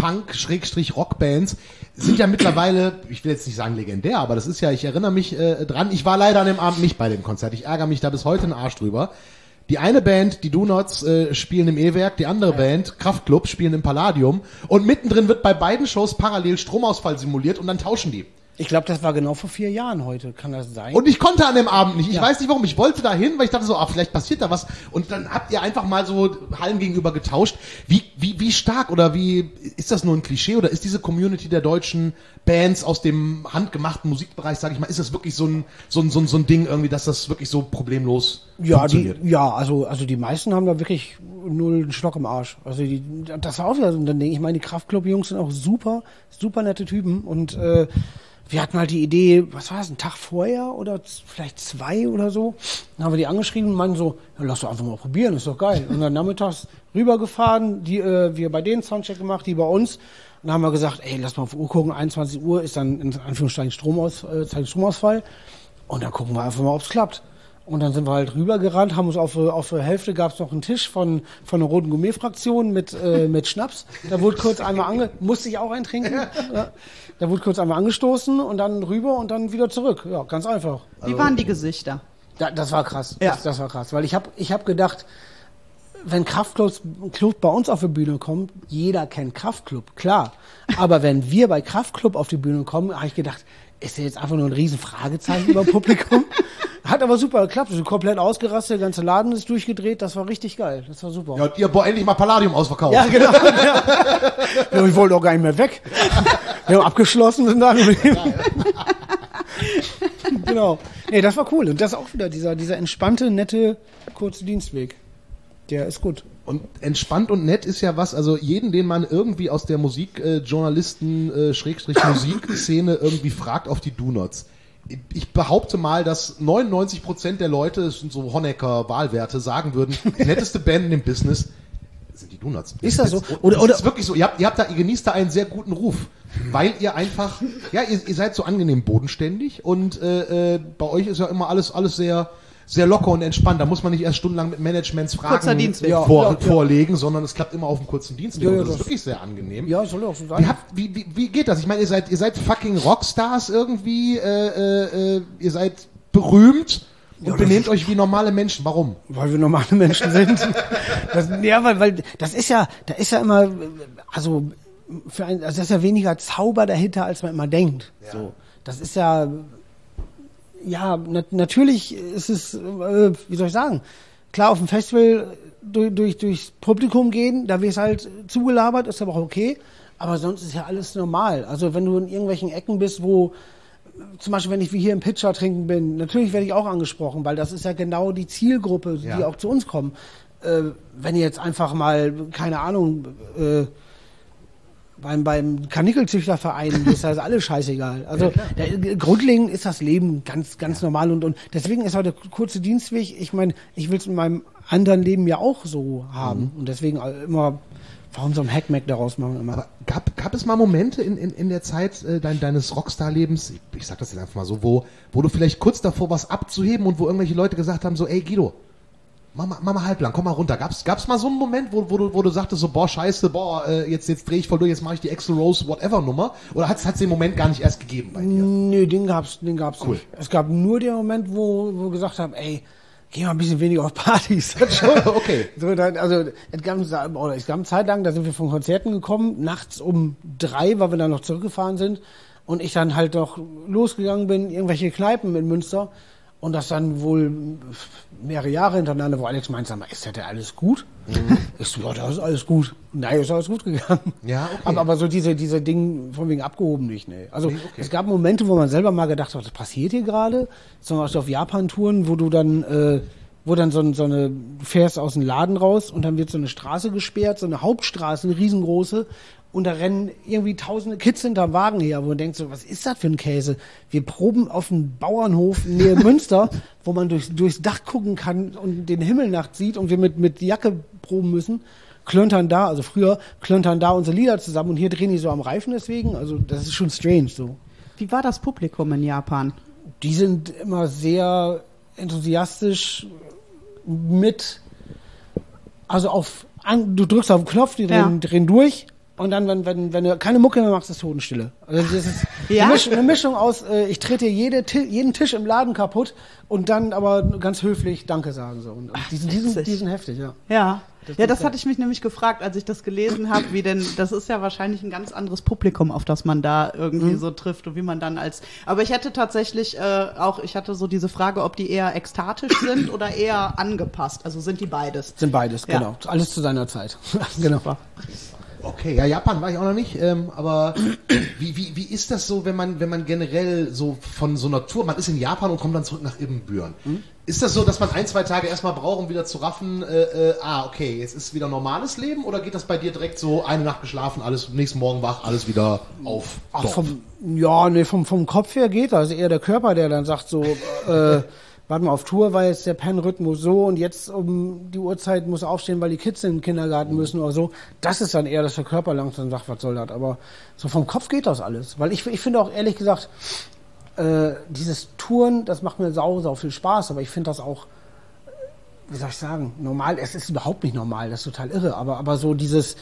Speaker 4: Punk-Rockbands sind ja mittlerweile, ich will jetzt nicht sagen legendär, aber das ist ja, ich erinnere mich äh, dran, ich war leider an dem Abend nicht bei dem Konzert, ich ärgere mich da bis heute einen Arsch drüber. Die eine Band, die Donuts, äh, spielen im E-Werk, die andere Band, Kraftklub, spielen im Palladium und mittendrin wird bei beiden Shows parallel Stromausfall simuliert und dann tauschen die.
Speaker 5: Ich glaube, das war genau vor vier Jahren heute. Kann das sein?
Speaker 4: Und ich konnte an dem Abend nicht. Ich
Speaker 5: Ja.
Speaker 4: weiß nicht warum. Ich wollte da hin, weil ich dachte so, ah, vielleicht passiert da was. Und dann habt ihr einfach mal so Hallen gegenüber getauscht. Wie, wie, wie stark oder wie, ist das nur ein Klischee oder ist diese Community der deutschen Bands aus dem handgemachten Musikbereich, sag ich mal, ist das wirklich so ein, so ein, so ein, so ein Ding irgendwie, dass das wirklich so problemlos
Speaker 5: ja, die,
Speaker 4: funktioniert?
Speaker 5: ja, also, also die meisten haben da wirklich null einen Stock im Arsch. Also die, das war auch wieder so ein Ding. Ich meine, die Kraftclub-Jungs sind auch super, super nette Typen und, äh, wir hatten halt die Idee, was war das, einen Tag vorher oder z- vielleicht zwei oder so. Dann haben wir die angeschrieben und meinten so, ja, lass doch einfach mal probieren, ist doch geil. Und dann nachmittags rübergefahren, die, äh, wir bei denen Soundcheck gemacht, die bei uns. Und dann haben wir gesagt, ey, lass mal auf die Uhr gucken, einundzwanzig Uhr ist dann in Anführungszeichen Stromaus, äh, Zeit Stromausfall. Und dann gucken wir einfach mal, ob es klappt. Und dann sind wir halt rübergerannt, haben uns auf, auf der Hälfte gab es noch einen Tisch von, von der Roten Gourmet-Fraktion mit, äh, mit Schnaps. Da wurde kurz einmal ange, musste ich auch eintrinken. Ja. Da wurde kurz einmal angestoßen und dann rüber und dann wieder zurück. Ja, ganz einfach.
Speaker 3: Wie waren die Gesichter?
Speaker 5: Da, das war krass.
Speaker 3: Ja.
Speaker 5: Das, das war krass. Weil ich habe ich hab gedacht, wenn Kraftclub Club bei uns auf die Bühne kommt, jeder kennt Kraftclub, klar. Aber wenn wir bei Kraftclub auf die Bühne kommen, habe ich gedacht, ist ja jetzt einfach nur ein riesen Fragezeichen über Publikum. Hat aber super geklappt. Wir sind komplett ausgerastet, der ganze Laden ist durchgedreht. Das war richtig geil. Das war super.
Speaker 4: Ja, und ihr boah, endlich mal Palladium ausverkauft.
Speaker 5: Ja, genau. Ja. Ja, ich wollte auch gar nicht mehr weg. Wir haben abgeschlossen und sind da geblieben. Genau. Nee, das war cool. Und das ist auch wieder dieser, dieser entspannte, nette, kurze Dienstweg. Der ist gut.
Speaker 4: Und entspannt und nett ist ja was, also jeden, den man irgendwie aus der Musikjournalisten, äh, Journalisten, äh, Schrägstrich Musikszene irgendwie fragt auf die Donuts. Ich behaupte mal, dass neunundneunzig Prozent der Leute, das sind so Honecker-Wahlwerte, sagen würden, die netteste Band in dem Business sind die Donuts.
Speaker 5: Ist das so?
Speaker 4: Oder,
Speaker 5: Oder-
Speaker 4: oder,
Speaker 5: oder-
Speaker 4: das ist wirklich so. Ihr habt, ihr habt da, ihr genießt da einen sehr guten Ruf, weil ihr einfach, ja, ihr, ihr seid so angenehm bodenständig und äh, äh, bei euch ist ja immer alles, alles sehr, sehr locker und entspannt. Da muss man nicht erst stundenlang mit Managements
Speaker 3: Kurzer
Speaker 4: Fragen
Speaker 3: Dienstweg.
Speaker 5: Ja,
Speaker 4: vor,
Speaker 5: ja, ja.
Speaker 4: vorlegen, sondern es klappt immer auf einem kurzen Dienstweg.
Speaker 5: Ja,
Speaker 4: und
Speaker 5: ja,
Speaker 4: das ist
Speaker 5: das-
Speaker 4: wirklich sehr angenehm.
Speaker 5: Ja, soll auch so
Speaker 4: Wie,
Speaker 5: sein.
Speaker 4: habt, wie, wie, wie geht das? Ich meine, ihr seid, ihr seid fucking Rockstars irgendwie, äh, äh, äh, ihr seid berühmt und benehmt euch wie normale Menschen. Warum?
Speaker 5: Weil wir normale Menschen sind. Das, ja, weil, weil das ist ja, da ist ja immer, also für ein, also das ist ja weniger Zauber dahinter, als man immer denkt. So, das ist ja, ja, nat natürlich ist es, äh, wie soll ich sagen, klar auf dem Festival durch, durch durchs Publikum gehen, da wird es halt zugelabert, ist aber auch okay. Aber sonst ist ja alles normal. Also wenn du in irgendwelchen Ecken bist, wo zum Beispiel, wenn ich wie hier im Pitcher trinken bin, natürlich werde ich auch angesprochen, weil das ist ja genau die Zielgruppe, die
Speaker 4: Ja.
Speaker 5: auch zu uns kommen. Äh, wenn ihr jetzt einfach mal, keine Ahnung, äh, beim, beim Kanickelzüchterverein ist das alles scheißegal. Also der, grundlegend ist das Leben ganz, ganz normal und, und deswegen ist auch der kurze Dienstweg, ich meine, ich will es in meinem anderen Leben ja auch so haben und deswegen immer, warum so ein Hackmack daraus machen immer.
Speaker 4: Aber gab, gab es mal Momente in, in, in der Zeit äh, dein, deines Rockstar-Lebens, ich, ich sag das jetzt einfach mal so, wo, wo du vielleicht kurz davor warst abzuheben und wo irgendwelche Leute gesagt haben, so, ey Guido, mach mal, mach mal halblang, komm mal runter. Gab's, gab's mal so einen Moment, wo, wo, du, wo du sagtest so, boah, scheiße, boah, äh, jetzt, jetzt dreh ich voll durch, jetzt mache ich die Axl Rose whatever Nummer? Oder hat's, hat's den Moment gar nicht erst gegeben bei dir?
Speaker 5: Nö, den gab's, den gab's
Speaker 4: Cool.
Speaker 5: nicht. Es gab nur den Moment, wo, wo wir gesagt haben, ey, geh mal ein bisschen weniger auf Partys. Das schon.
Speaker 4: Okay.
Speaker 5: So, dann, also es gab, oder es gab eine Zeit lang, da sind wir von Konzerten gekommen, nachts um drei, weil wir dann noch zurückgefahren sind und ich dann halt noch losgegangen bin, irgendwelche Kneipen in Münster und das dann wohl mehrere Jahre hintereinander, wo Alex meint, sag mal, ist das denn alles gut? Mhm. Ich so, ja, das ist alles gut. Nein, ist alles gut gegangen.
Speaker 4: Ja, okay.
Speaker 5: Aber, aber so diese, diese Dinge von wegen abgehoben nicht, ne. Also
Speaker 4: Nee, okay.
Speaker 5: es gab Momente, wo man selber mal gedacht hat, was passiert hier gerade? Zum Beispiel auf Japan-Touren, wo du dann, äh, wo dann so, ein- so eine, du fährst aus dem Laden raus und dann wird so eine Straße gesperrt, so eine Hauptstraße, eine riesengroße. Und da rennen irgendwie tausende Kids hinterm Wagen her, wo man denkt so, was ist das für ein Käse? Wir proben auf einem Bauernhof in Nähe Münster, wo man durch, durchs Dach gucken kann und den Himmel nachts sieht und wir mit, mit Jacke proben müssen. Klöntern da, also früher klöntern da unsere Lieder zusammen und hier drehen die so am Reifen deswegen. Also das ist schon strange so.
Speaker 3: Wie war das Publikum in Japan?
Speaker 5: Die sind immer sehr enthusiastisch mit, also auf, an, du drückst auf den Knopf, die drehen,
Speaker 3: Ja.
Speaker 5: drehen durch und dann, wenn, wenn, wenn du keine Mucke mehr machst, ist Totenstille. Also das ist
Speaker 3: Ja?
Speaker 5: eine, Misch, eine Mischung aus, äh, ich trete jede, Ti- jeden Tisch im Laden kaputt und dann aber ganz höflich Danke sagen. So. Und die, sind, die, sind,
Speaker 3: witzig.
Speaker 5: die sind heftig, ja.
Speaker 3: Ja.
Speaker 5: Das
Speaker 3: ja,
Speaker 5: ist
Speaker 3: das
Speaker 5: ja-
Speaker 3: hatte ich mich nämlich gefragt, als ich das gelesen habe, wie denn, das ist ja wahrscheinlich ein ganz anderes Publikum, auf das man da irgendwie
Speaker 5: Mhm.
Speaker 3: so trifft und wie man dann als, aber ich hätte tatsächlich äh, auch, ich hatte so diese Frage, ob die eher ekstatisch sind oder eher angepasst, also sind die beides?
Speaker 5: Sind beides,
Speaker 3: Ja.
Speaker 5: genau. Alles zu seiner Zeit. genau.
Speaker 4: Okay, ja, Japan war ich auch noch nicht, ähm, aber wie, wie, wie ist das so, wenn man, wenn man generell so von so einer Tour, man ist in Japan und kommt dann zurück nach Ibbenbüren.
Speaker 5: Mhm.
Speaker 4: Ist das so, dass man ein, zwei Tage erstmal braucht, um wieder zu raffen, äh, äh, ah, okay, jetzt ist wieder normales Leben, oder geht das bei dir direkt so, eine Nacht geschlafen, alles, nächsten Morgen wach, alles wieder auf
Speaker 5: Ach,
Speaker 4: Dorf?
Speaker 5: vom, ja, nee, vom, vom Kopf her geht das. Eher der Körper, der dann sagt so, äh, warte mal, auf Tour war jetzt der Pennrhythmus so und jetzt um die Uhrzeit muss aufstehen, weil die Kids in den Kindergarten müssen oder so. Das ist dann eher, dass der Körper langsam sagt, was soll das? Aber so vom Kopf geht das alles. Weil ich, ich finde auch ehrlich gesagt, äh, dieses Touren, das macht mir sau, sau viel Spaß, aber ich finde das auch, wie soll ich sagen, normal, es ist überhaupt nicht normal, das ist total irre, aber, aber so dieses,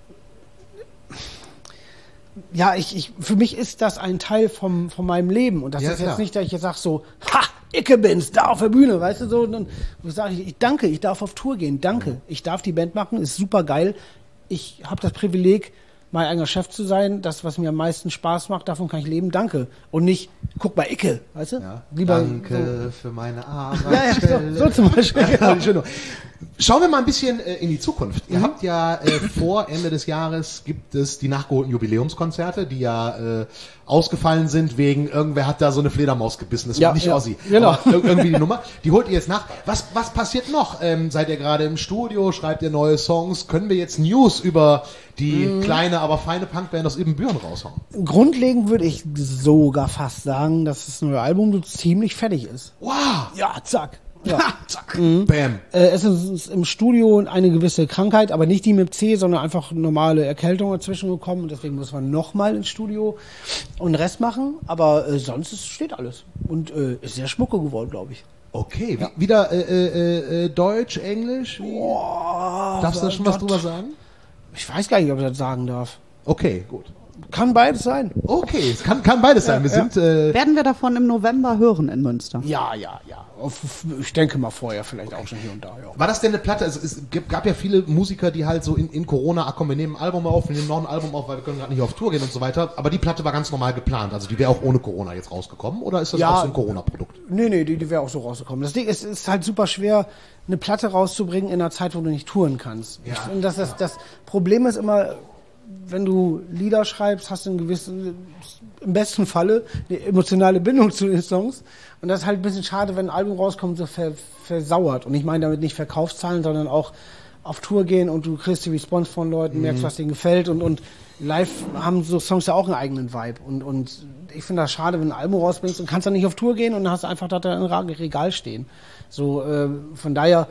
Speaker 5: ja, ich, ich, für mich ist das ein Teil vom, von meinem Leben. Und das
Speaker 4: Ja,
Speaker 5: ist
Speaker 4: klar.
Speaker 5: jetzt nicht, dass ich jetzt sag so, ha, Icke bin's, da auf der Bühne, weißt du, so. Und dann sage ich, ich danke, ich darf auf Tour gehen, danke. Ich darf die Band machen, ist super geil. Ich habe das Privileg, mein eigener Chef zu sein. Das, was mir am meisten Spaß macht, davon kann ich leben, danke. Und nicht, guck mal, Icke, weißt du?
Speaker 4: Ja.
Speaker 5: Lieber
Speaker 4: Danke für meine Arbeit.
Speaker 5: So. Ja, ja, so, so zum Beispiel.
Speaker 4: Ja, schön. Schauen wir mal ein bisschen äh, in die Zukunft. Ihr habt ja äh, vor Ende des Jahres gibt es die nachgeholten Jubiläumskonzerte, die ja äh, ausgefallen sind wegen irgendwer hat da so eine Fledermaus gebissen. Das
Speaker 5: Ja,
Speaker 4: war nicht
Speaker 5: ja,
Speaker 4: Ossi.
Speaker 5: genau.
Speaker 4: Aber ir- irgendwie die Nummer. Die holt ihr jetzt nach. Was was passiert noch? Ähm, seid ihr gerade im Studio? Schreibt ihr neue Songs? Können wir jetzt News über die
Speaker 5: Mhm.
Speaker 4: kleine, aber feine Punkband aus Ibbenbüren raushauen?
Speaker 5: Grundlegend würde ich sogar fast sagen, dass das neue Album so ziemlich fertig ist.
Speaker 4: Wow!
Speaker 5: Ja, zack. Ja.
Speaker 4: Zack. Bam.
Speaker 5: Äh, es ist im Studio eine gewisse Krankheit, aber nicht die mit C, sondern einfach normale Erkältung dazwischen gekommen. Und deswegen muss man nochmal ins Studio und den Rest machen. Aber äh, sonst ist, steht alles. Und äh, ist sehr schmucke geworden, glaube ich.
Speaker 4: Okay, wie, wieder äh, äh, äh, Deutsch, Englisch? Wie? Darfst du da schon was
Speaker 5: Gott.
Speaker 4: drüber sagen?
Speaker 5: Ich weiß gar nicht, ob ich das sagen darf.
Speaker 4: Okay, gut.
Speaker 5: Kann beides sein.
Speaker 4: Okay, es kann, kann beides sein. Wir sind äh,
Speaker 3: Werden wir davon im November hören in Münster?
Speaker 5: Ja, ja, ja. Auf- Ich denke mal vorher vielleicht auch schon hier und da. Ja.
Speaker 4: war das denn eine Platte? Also, es gab- gab ja viele Musiker, die halt so in, in Corona, ach komm, wir nehmen ein Album auf, wir nehmen noch ein Album auf, weil wir können gerade nicht auf Tour gehen und so weiter. Aber die Platte war ganz normal geplant. Also die wäre auch ohne Corona jetzt rausgekommen, oder ist das
Speaker 5: Ja.
Speaker 4: auch so ein Corona-Produkt?
Speaker 5: Nee, nee, die, die wäre auch so rausgekommen. Das Ding ist, es ist halt super schwer, eine Platte rauszubringen in einer Zeit, wo du nicht touren kannst.
Speaker 4: Ja.
Speaker 5: Ich finde, dass das, das Problem ist immer, wenn du Lieder schreibst, hast du einen gewissen, im besten Falle, eine emotionale Bindung zu den Songs. Und das ist halt ein bisschen schade, wenn ein Album rauskommt, so ver, versauert. Und ich meine damit nicht Verkaufszahlen, sondern auch auf Tour gehen und du kriegst die Response von Leuten, merkst, was denen gefällt. Und, und live haben so Songs ja auch einen eigenen Vibe. Und, und ich finde das schade, wenn du ein Album rausbringst und kannst dann nicht auf Tour gehen und dann hast du einfach da im Regal stehen. So, äh, von daher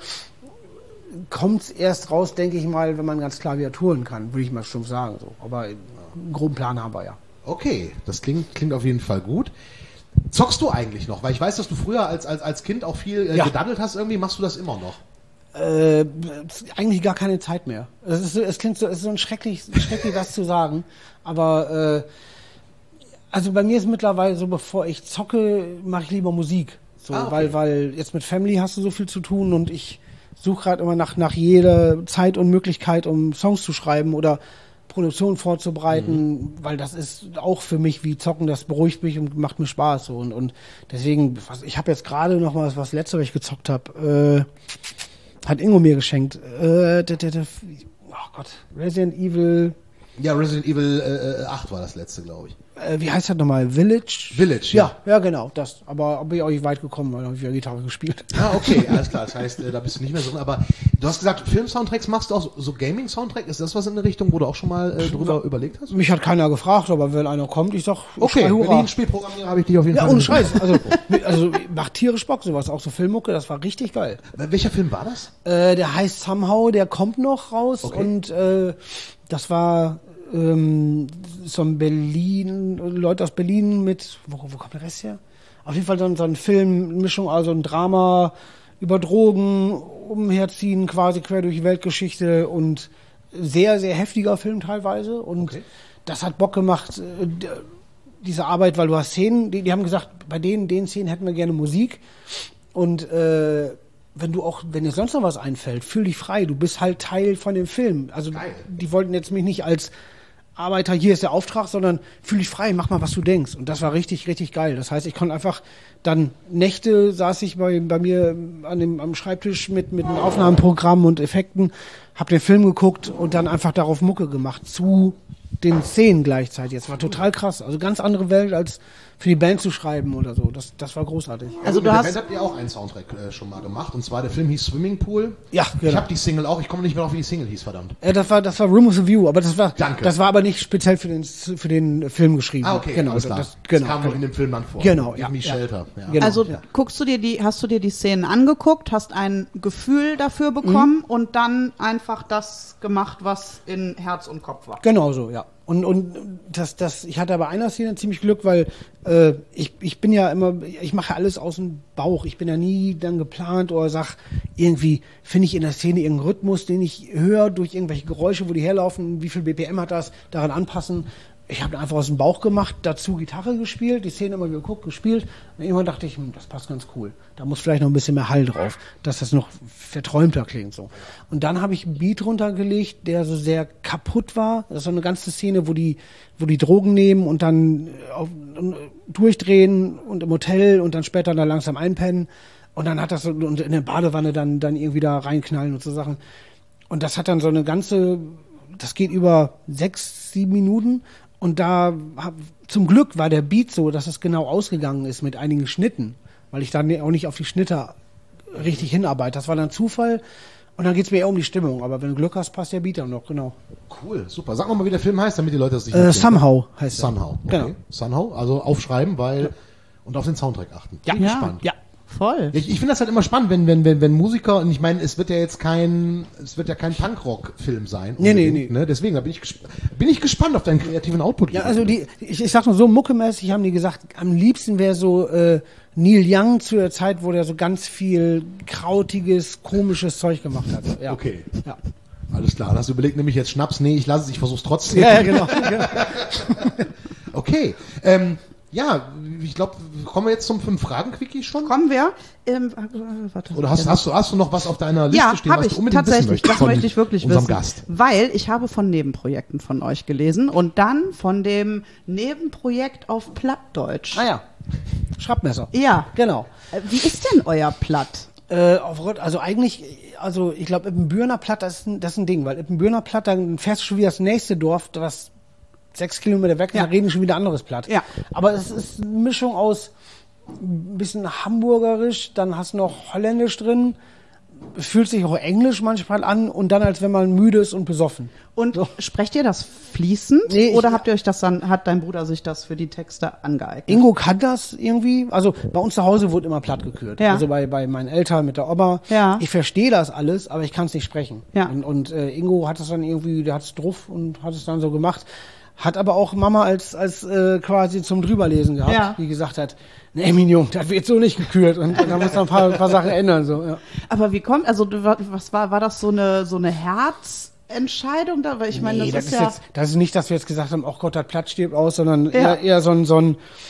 Speaker 5: kommt's erst raus, denke ich mal, wenn man ganz klar wieder touren kann, würde ich mal stumpf sagen. So. Aber einen groben Plan haben wir ja.
Speaker 4: Okay, das klingt, klingt auf jeden Fall gut. Zockst du eigentlich noch? Weil ich weiß, dass du früher als, als, als Kind auch viel äh,
Speaker 5: Ja.
Speaker 4: gedaddelt hast. Irgendwie machst du das immer noch?
Speaker 5: Äh, eigentlich gar keine Zeit mehr. Es, ist so, es klingt so, es ist so ein schrecklich, schrecklich das zu sagen, aber äh, also bei mir ist mittlerweile so, bevor ich zocke, mache ich lieber Musik. So,
Speaker 4: Ah, okay.
Speaker 5: weil, weil jetzt mit Family hast du so viel zu tun und ich suche gerade immer nach, nach jeder Zeit und Möglichkeit, um Songs zu schreiben oder Produktion vorzubereiten, mhm. weil das ist auch für mich wie Zocken, das beruhigt mich und macht mir Spaß. So. Und, und deswegen, was, ich habe jetzt gerade noch mal was, was letzte, was ich gezockt habe, äh, hat Ingo mir geschenkt. Äh, der, der, der, oh Gott, Resident Evil.
Speaker 4: Ja, Resident Evil äh, acht war das letzte, glaube ich.
Speaker 5: Äh, wie heißt das nochmal? Village?
Speaker 4: Village,
Speaker 5: ja. Ja, ja, genau, das. Aber bin ich auch nicht weit gekommen, weil ich habe wieder Gitarre gespielt.
Speaker 4: Ah, okay, alles klar. Das heißt, äh, da bist du nicht mehr so drin. Aber du hast gesagt, Film-Soundtracks machst du auch, so, so Gaming-Soundtrack? Ist das was in der Richtung, wo du auch schon mal äh, drüber ja. überlegt hast?
Speaker 5: Mich hat keiner gefragt, aber wenn einer kommt, ich sag, ich
Speaker 4: okay,
Speaker 5: schrei,
Speaker 4: wenn ich ein Spiel programmiere, habe ich dich auf jeden
Speaker 5: ja,
Speaker 4: Fall.
Speaker 5: Ja, ohne Scheiß. Also, also macht tierisch Bock, sowas. Auch so Filmmucke, das war richtig geil.
Speaker 4: Welcher Film war das?
Speaker 5: Äh, der heißt Somehow, der kommt noch raus.
Speaker 4: Okay.
Speaker 5: Und äh, das war ähm, so ein Berlin, Leute aus Berlin mit, wo, wo kommt der Rest her? Auf jeden Fall so, so ein Film, Mischung, also ein Drama über Drogen, umherziehen, quasi quer durch die Weltgeschichte und sehr, sehr heftiger Film teilweise. Und okay. das hat Bock gemacht, äh, diese Arbeit, weil du hast Szenen, die, die haben gesagt, bei denen, den Szenen hätten wir gerne Musik. Und äh, wenn du auch, wenn dir sonst noch was einfällt, fühl dich frei, du bist halt Teil von dem Film. Also geil. Die wollten jetzt mich nicht als Arbeiter, hier ist der Auftrag, sondern fühl dich frei, mach mal, was du denkst. Und das war richtig, richtig geil. Das heißt, ich konnte einfach dann Nächte saß ich bei, bei mir an dem, am Schreibtisch mit, mit einem Aufnahmeprogramm und Effekten, hab den Film geguckt und dann einfach darauf Mucke gemacht zu den Szenen gleichzeitig. Das war total krass. Also ganz andere Welt als für die Band zu schreiben oder so. Das, das war großartig.
Speaker 3: Also
Speaker 4: mit
Speaker 3: du
Speaker 4: der
Speaker 3: hast
Speaker 4: Band habt ihr auch einen Soundtrack äh, schon mal gemacht. Und zwar der Film hieß Swimming Pool.
Speaker 5: Ja, genau.
Speaker 4: Ich habe die Single auch. Ich komme nicht mehr auf, wie die Single hieß, verdammt.
Speaker 5: Ja, das war, das war Room of the View, aber das war,
Speaker 4: Danke.
Speaker 5: das war aber nicht speziell für den, für den Film geschrieben.
Speaker 4: Ah, okay,
Speaker 5: genau.
Speaker 4: alles klar.
Speaker 5: Das, genau.
Speaker 4: Das kam noch in dem Film dann vor.
Speaker 5: Genau,
Speaker 4: ja. Wie
Speaker 5: ja.
Speaker 4: Shelter. Ja.
Speaker 5: Genau.
Speaker 3: Also
Speaker 5: ja.
Speaker 3: guckst du dir die, hast du dir die Szenen angeguckt, hast ein Gefühl dafür bekommen mhm. und dann einfach das gemacht, was in Herz und Kopf war.
Speaker 5: Genau so, ja. Und, und das, das, ich hatte bei einer Szene ziemlich Glück, weil äh, ich, ich bin ja immer, ich mache alles aus dem Bauch. Ich bin ja nie dann geplant oder sag, irgendwie finde ich in der Szene irgendeinen Rhythmus, den ich höre durch irgendwelche Geräusche, wo die herlaufen, wie viel B P M hat das, daran anpassen. Ich habe einfach aus dem Bauch gemacht, dazu Gitarre gespielt, die Szene immer geguckt, gespielt. Und irgendwann dachte ich, hm, das passt ganz cool. Da muss vielleicht noch ein bisschen mehr Hall drauf, dass das noch verträumter klingt so. Und dann habe ich einen Beat runtergelegt, der so sehr kaputt war. Das ist so eine ganze Szene, wo die, wo die Drogen nehmen und dann auf, durchdrehen und im Hotel und dann später da langsam einpennen. Und dann hat das so, und in der Badewanne dann, dann irgendwie da reinknallen und so Sachen. Und das hat dann so eine ganze, das geht über sechs, sieben Minuten. Und da, zum Glück war der Beat so, dass es genau ausgegangen ist mit einigen Schnitten, weil ich dann auch nicht auf die Schnitte richtig hinarbeite. Das war dann Zufall und dann geht's mir eher um die Stimmung. Aber wenn du Glück hast, passt der Beat dann noch, genau.
Speaker 4: Cool, super. Sag mal, wie der Film heißt, damit die Leute das sich
Speaker 5: äh, Somehow heißt er.
Speaker 4: Somehow, okay.
Speaker 5: Genau.
Speaker 4: Somehow, also aufschreiben, weil, ja. und auf den Soundtrack achten.
Speaker 5: Ja,
Speaker 4: Bin
Speaker 3: ja.
Speaker 4: gespannt.
Speaker 5: Ja.
Speaker 3: Voll.
Speaker 4: Ich, ich finde das halt immer spannend, wenn, wenn, wenn, wenn Musiker, und ich meine, es wird ja jetzt kein, es wird ja kein Punkrock-Film sein.
Speaker 5: Nee, nee,
Speaker 4: unbedingt,
Speaker 5: nee.
Speaker 4: Ne? Deswegen, da bin ich, gesp- bin ich gespannt auf deinen kreativen Output.
Speaker 5: Ja, also die, ich, ich sag nur so, muckemäßig haben die gesagt, am liebsten wäre so äh, Neil Young zu der Zeit, wo der so ganz viel krautiges, komisches Zeug gemacht hat. Ja.
Speaker 4: Okay.
Speaker 5: Ja.
Speaker 4: Alles klar. Dann hast du überlegt, nämlich jetzt Schnaps? Nee, ich lasse es, ich versuch's trotzdem.
Speaker 5: Ja, ja, genau.
Speaker 4: Okay. Ähm, ja, ich glaube, kommen wir jetzt zum Fünf-Fragen-Quickie schon?
Speaker 3: Kommen wir. Ähm, warte,
Speaker 4: Oder hast, hast, du, hast du noch was auf deiner Liste
Speaker 3: ja,
Speaker 4: stehen,
Speaker 3: habe
Speaker 4: was
Speaker 3: ich
Speaker 4: du unbedingt wissen
Speaker 3: tatsächlich.
Speaker 4: möchtest
Speaker 3: Das
Speaker 4: von
Speaker 3: möchte ich wirklich
Speaker 4: unserem
Speaker 3: wissen.
Speaker 4: Gast?
Speaker 3: Weil ich habe von Nebenprojekten von euch gelesen und dann von dem Nebenprojekt auf Plattdeutsch.
Speaker 5: Ah ja, Schraubmesser.
Speaker 3: Ja.
Speaker 5: Genau.
Speaker 3: Äh, Wie ist denn euer Platt?
Speaker 5: Äh, auf, Rot- also eigentlich, also ich glaube, Ippenbürner Platt, das ist, ein, das ist ein Ding, weil Ippenbürner Platt, dann fährst du schon wieder das nächste Dorf, was sechs Kilometer weg ist,
Speaker 3: Ja.
Speaker 5: da reden schon wieder anderes Platt.
Speaker 3: Ja.
Speaker 5: Aber es ist eine Mischung aus ein bisschen hamburgerisch, dann hast du noch holländisch drin, fühlt sich auch englisch manchmal an und dann, als wenn man müde ist und besoffen.
Speaker 3: Und
Speaker 5: So.
Speaker 3: sprecht ihr das fließend
Speaker 5: Nee, ich-
Speaker 3: oder habt ihr euch das dann, hat dein Bruder sich das für die Texte angeeignet?
Speaker 5: Ingo kann das irgendwie, also bei uns zu Hause wurde immer platt gekürt.
Speaker 3: Ja.
Speaker 5: Also bei, bei meinen Eltern mit der Oma.
Speaker 3: Ja.
Speaker 5: Ich verstehe das alles, aber ich kann es nicht sprechen.
Speaker 3: Ja.
Speaker 5: Und, und äh, Ingo hat es dann irgendwie, der hat es drauf und hat es dann so gemacht. Hat aber auch Mama als als äh, quasi zum Drüberlesen gehabt,
Speaker 3: Ja.
Speaker 5: die gesagt hat, nee, mein Junge, das wird so nicht gekürt. Und, und da muss man ein paar, ein paar Sachen ändern. So, ja.
Speaker 3: Aber wie kommt, also du- was war, war das so eine so eine Herzentscheidung da? Weil ich meine,
Speaker 5: Nee,
Speaker 3: das,
Speaker 5: das
Speaker 3: ist ja.
Speaker 5: jetzt, das ist nicht, dass wir jetzt gesagt haben, oh Gott, das Platt stirbt aus, sondern
Speaker 3: Ja.
Speaker 5: eher, eher so ein, so ein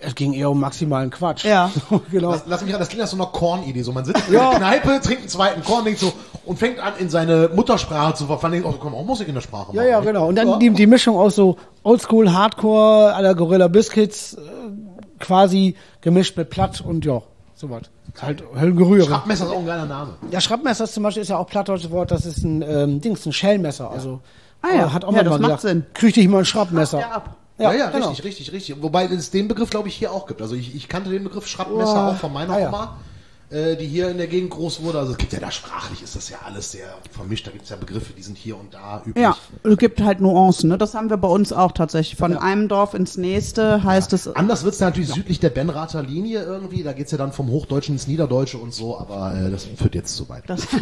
Speaker 5: Es ging eher um maximalen Quatsch.
Speaker 3: Ja.
Speaker 5: Genau.
Speaker 4: Lass, lass mich ran, das klingt nach so einer Korn-Idee. So, man sitzt in der Kneipe, trinkt einen zweiten Korn, denkt so, und fängt an, in seine Muttersprache zu verfallen. Denkt, oh, komm, auch Musik in der Sprache machen.
Speaker 5: Ja, ja, genau. Und dann die, die Mischung aus so Oldschool, Hardcore, à la Gorilla Biscuits, äh, quasi gemischt mit Platt und ja, sowas. Halt Höllengerühre.
Speaker 4: Schraubmesser ist auch ein geiler Name.
Speaker 5: Ja, Schraubmesser zum Beispiel ist ja auch plattdeutsches Wort, das ist ein ähm, Dings, ein Schellmesser. Also
Speaker 3: Ah ja,
Speaker 5: äh, hat auch
Speaker 3: ja,
Speaker 5: mal
Speaker 3: das
Speaker 5: mal
Speaker 3: macht
Speaker 5: gesagt,
Speaker 3: Sinn.
Speaker 5: krieg dich mal ein Schraubmesser.
Speaker 3: Ja, ab.
Speaker 4: Ja, ja,
Speaker 5: genau.
Speaker 4: richtig, richtig, richtig. Wobei es den Begriff, glaube ich, hier auch gibt. Also ich, ich kannte den Begriff Schraubmesser
Speaker 5: Oh.
Speaker 4: auch von meiner
Speaker 5: Ah, ja.
Speaker 4: Oma, äh, die hier in der Gegend groß wurde. Also es gibt ja da sprachlich, ist das ja alles sehr vermischt. Da gibt es ja Begriffe, die sind hier und da üblich.
Speaker 3: Ja, es gibt halt Nuancen. Ne? Das haben wir bei uns auch tatsächlich. Von einem Dorf ins nächste heißt es.
Speaker 4: Anders wird es natürlich südlich der Benrather Linie irgendwie. Da geht es ja dann vom Hochdeutschen ins Niederdeutsche und so. Aber äh, das führt jetzt zu weit.
Speaker 3: Das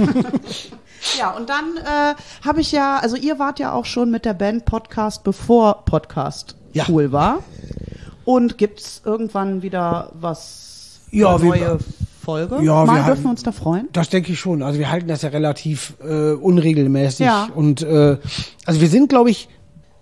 Speaker 3: ja, und dann äh, habe ich ja, also ihr wart ja auch schon mit der Band Podcast, bevor Podcast
Speaker 5: Ja.
Speaker 3: cool war. Und gibt's irgendwann wieder was,
Speaker 5: Ja,
Speaker 3: eine
Speaker 5: wir-
Speaker 3: neue Folge?
Speaker 5: Ja,
Speaker 3: Mal
Speaker 5: wir
Speaker 3: dürfen wir
Speaker 5: hatten-
Speaker 3: uns da freuen?
Speaker 5: Das denke ich schon. Also wir halten das ja relativ äh, unregelmäßig.
Speaker 3: Ja.
Speaker 5: Und äh, also wir sind, glaube ich,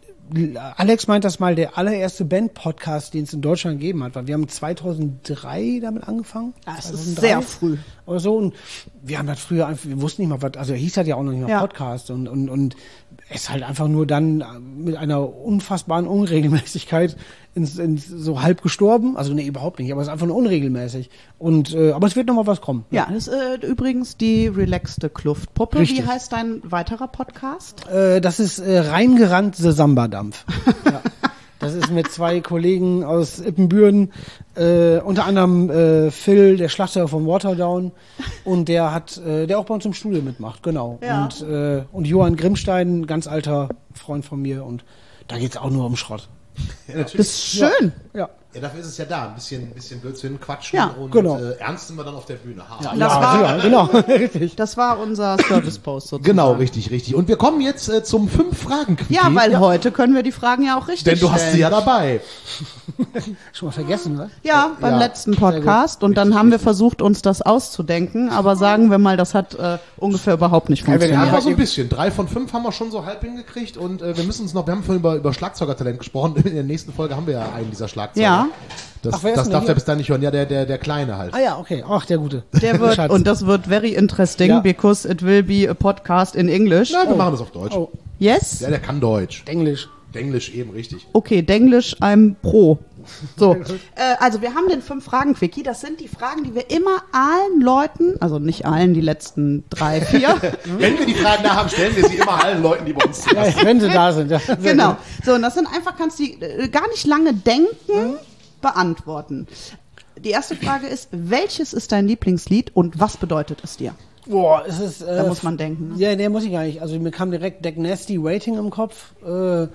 Speaker 5: Alex meint das mal, der allererste Band-Podcast, den es in Deutschland gegeben hat. Weil wir haben zweitausenddrei damit angefangen.
Speaker 3: Das ist
Speaker 5: zweitausenddrei
Speaker 3: sehr früh.
Speaker 5: Oder so. Und wir haben das früher einfach, wir wussten nicht mal, was, also hieß das ja auch noch nicht mal
Speaker 3: Ja.
Speaker 5: Podcast. Und, und, und es ist halt einfach nur dann mit einer unfassbaren Unregelmäßigkeit ins, ins so halb gestorben. Also nee, überhaupt nicht, aber es ist einfach nur unregelmäßig. Und äh, aber es wird noch mal was kommen.
Speaker 3: Ja, das ist äh, übrigens die relaxte Kluftpuppe.
Speaker 5: Richtig.
Speaker 3: Wie heißt dein weiterer Podcast?
Speaker 5: Äh, das ist äh, reingerannte Samba-Dampf. Ja. Das ist mit zwei Kollegen aus Ippenbüren, äh, unter anderem äh, Phil, der Schlagzeuger von Waterdown, und der hat, äh, der auch bei uns im Studio mitmacht, genau.
Speaker 3: Ja.
Speaker 5: Und, äh, und Johann Grimmstein, ein ganz alter Freund von mir, und da geht's auch nur um Schrott.
Speaker 4: Ja, natürlich.
Speaker 3: Das ist schön.
Speaker 5: Ja.
Speaker 4: Ja, dafür ist es ja da. Ein bisschen, ein bisschen Blödsinn, quatschen
Speaker 3: Ja,
Speaker 4: und
Speaker 5: genau.
Speaker 4: äh, ernst sind wir dann auf der Bühne. Ha.
Speaker 3: Das war-
Speaker 5: ja, genau, richtig.
Speaker 3: Das war unser Service-Post sozusagen.
Speaker 4: Genau, richtig, richtig. Und wir kommen jetzt äh, zum Fünf-Fragen-Quiz.
Speaker 3: Ja, weil heute können wir die Fragen ja auch richtig
Speaker 4: Denn du hast
Speaker 3: stellen.
Speaker 4: sie ja dabei.
Speaker 5: Schon mal vergessen, ne?
Speaker 3: Ja, beim
Speaker 4: Ja,
Speaker 3: letzten Podcast. Und dann haben wir versucht, uns das auszudenken. Aber sagen wir mal, das hat äh, ungefähr überhaupt nicht
Speaker 5: wenn ihr
Speaker 4: Ja,
Speaker 3: funktioniert.
Speaker 4: aber so ein bisschen. Drei von fünf haben wir schon so halb hingekriegt und äh, wir müssen uns noch, wir haben vorhin über, über Schlagzeugertalent gesprochen. In der nächsten Folge haben wir ja einen dieser Schlagzeuger.
Speaker 3: Ja.
Speaker 4: Das,
Speaker 5: Ach, wer ist
Speaker 4: das
Speaker 5: denn
Speaker 4: darf
Speaker 5: hier?
Speaker 4: der bis dahin nicht hören. Ja, der, der, der Kleine halt.
Speaker 5: Ah ja, okay. Ach, der Gute.
Speaker 3: Der wird,
Speaker 5: Schatz.
Speaker 3: und das wird very interesting,
Speaker 5: Ja.
Speaker 3: because it will be a podcast in English.
Speaker 4: Na, wir machen das auf Deutsch.
Speaker 5: Oh,
Speaker 3: Yes?
Speaker 4: Ja, der kann Deutsch.
Speaker 5: Englisch.
Speaker 4: Englisch eben, richtig.
Speaker 3: Okay, Denglisch, I'm pro. So, äh, also wir haben den Fünf-Fragen-Quickie. Das sind die Fragen, die wir immer allen Leuten, also nicht allen, die letzten drei, vier,
Speaker 4: Wenn wir die Fragen da haben, stellen wir sie immer allen Leuten, die bei uns sind.
Speaker 5: Ja, wenn sie da sind. Ja.
Speaker 3: genau. So, und das sind einfach, kannst du die, äh, gar nicht lange denken, beantworten. Die erste Frage ist, welches ist dein Lieblingslied und was bedeutet es dir?
Speaker 5: Boah, es ist. Äh,
Speaker 3: Da muss man denken. Ne?
Speaker 5: Ja, der muss ich gar nicht. Also mir kam direkt Deck Nasty Waiting im Kopf. Äh,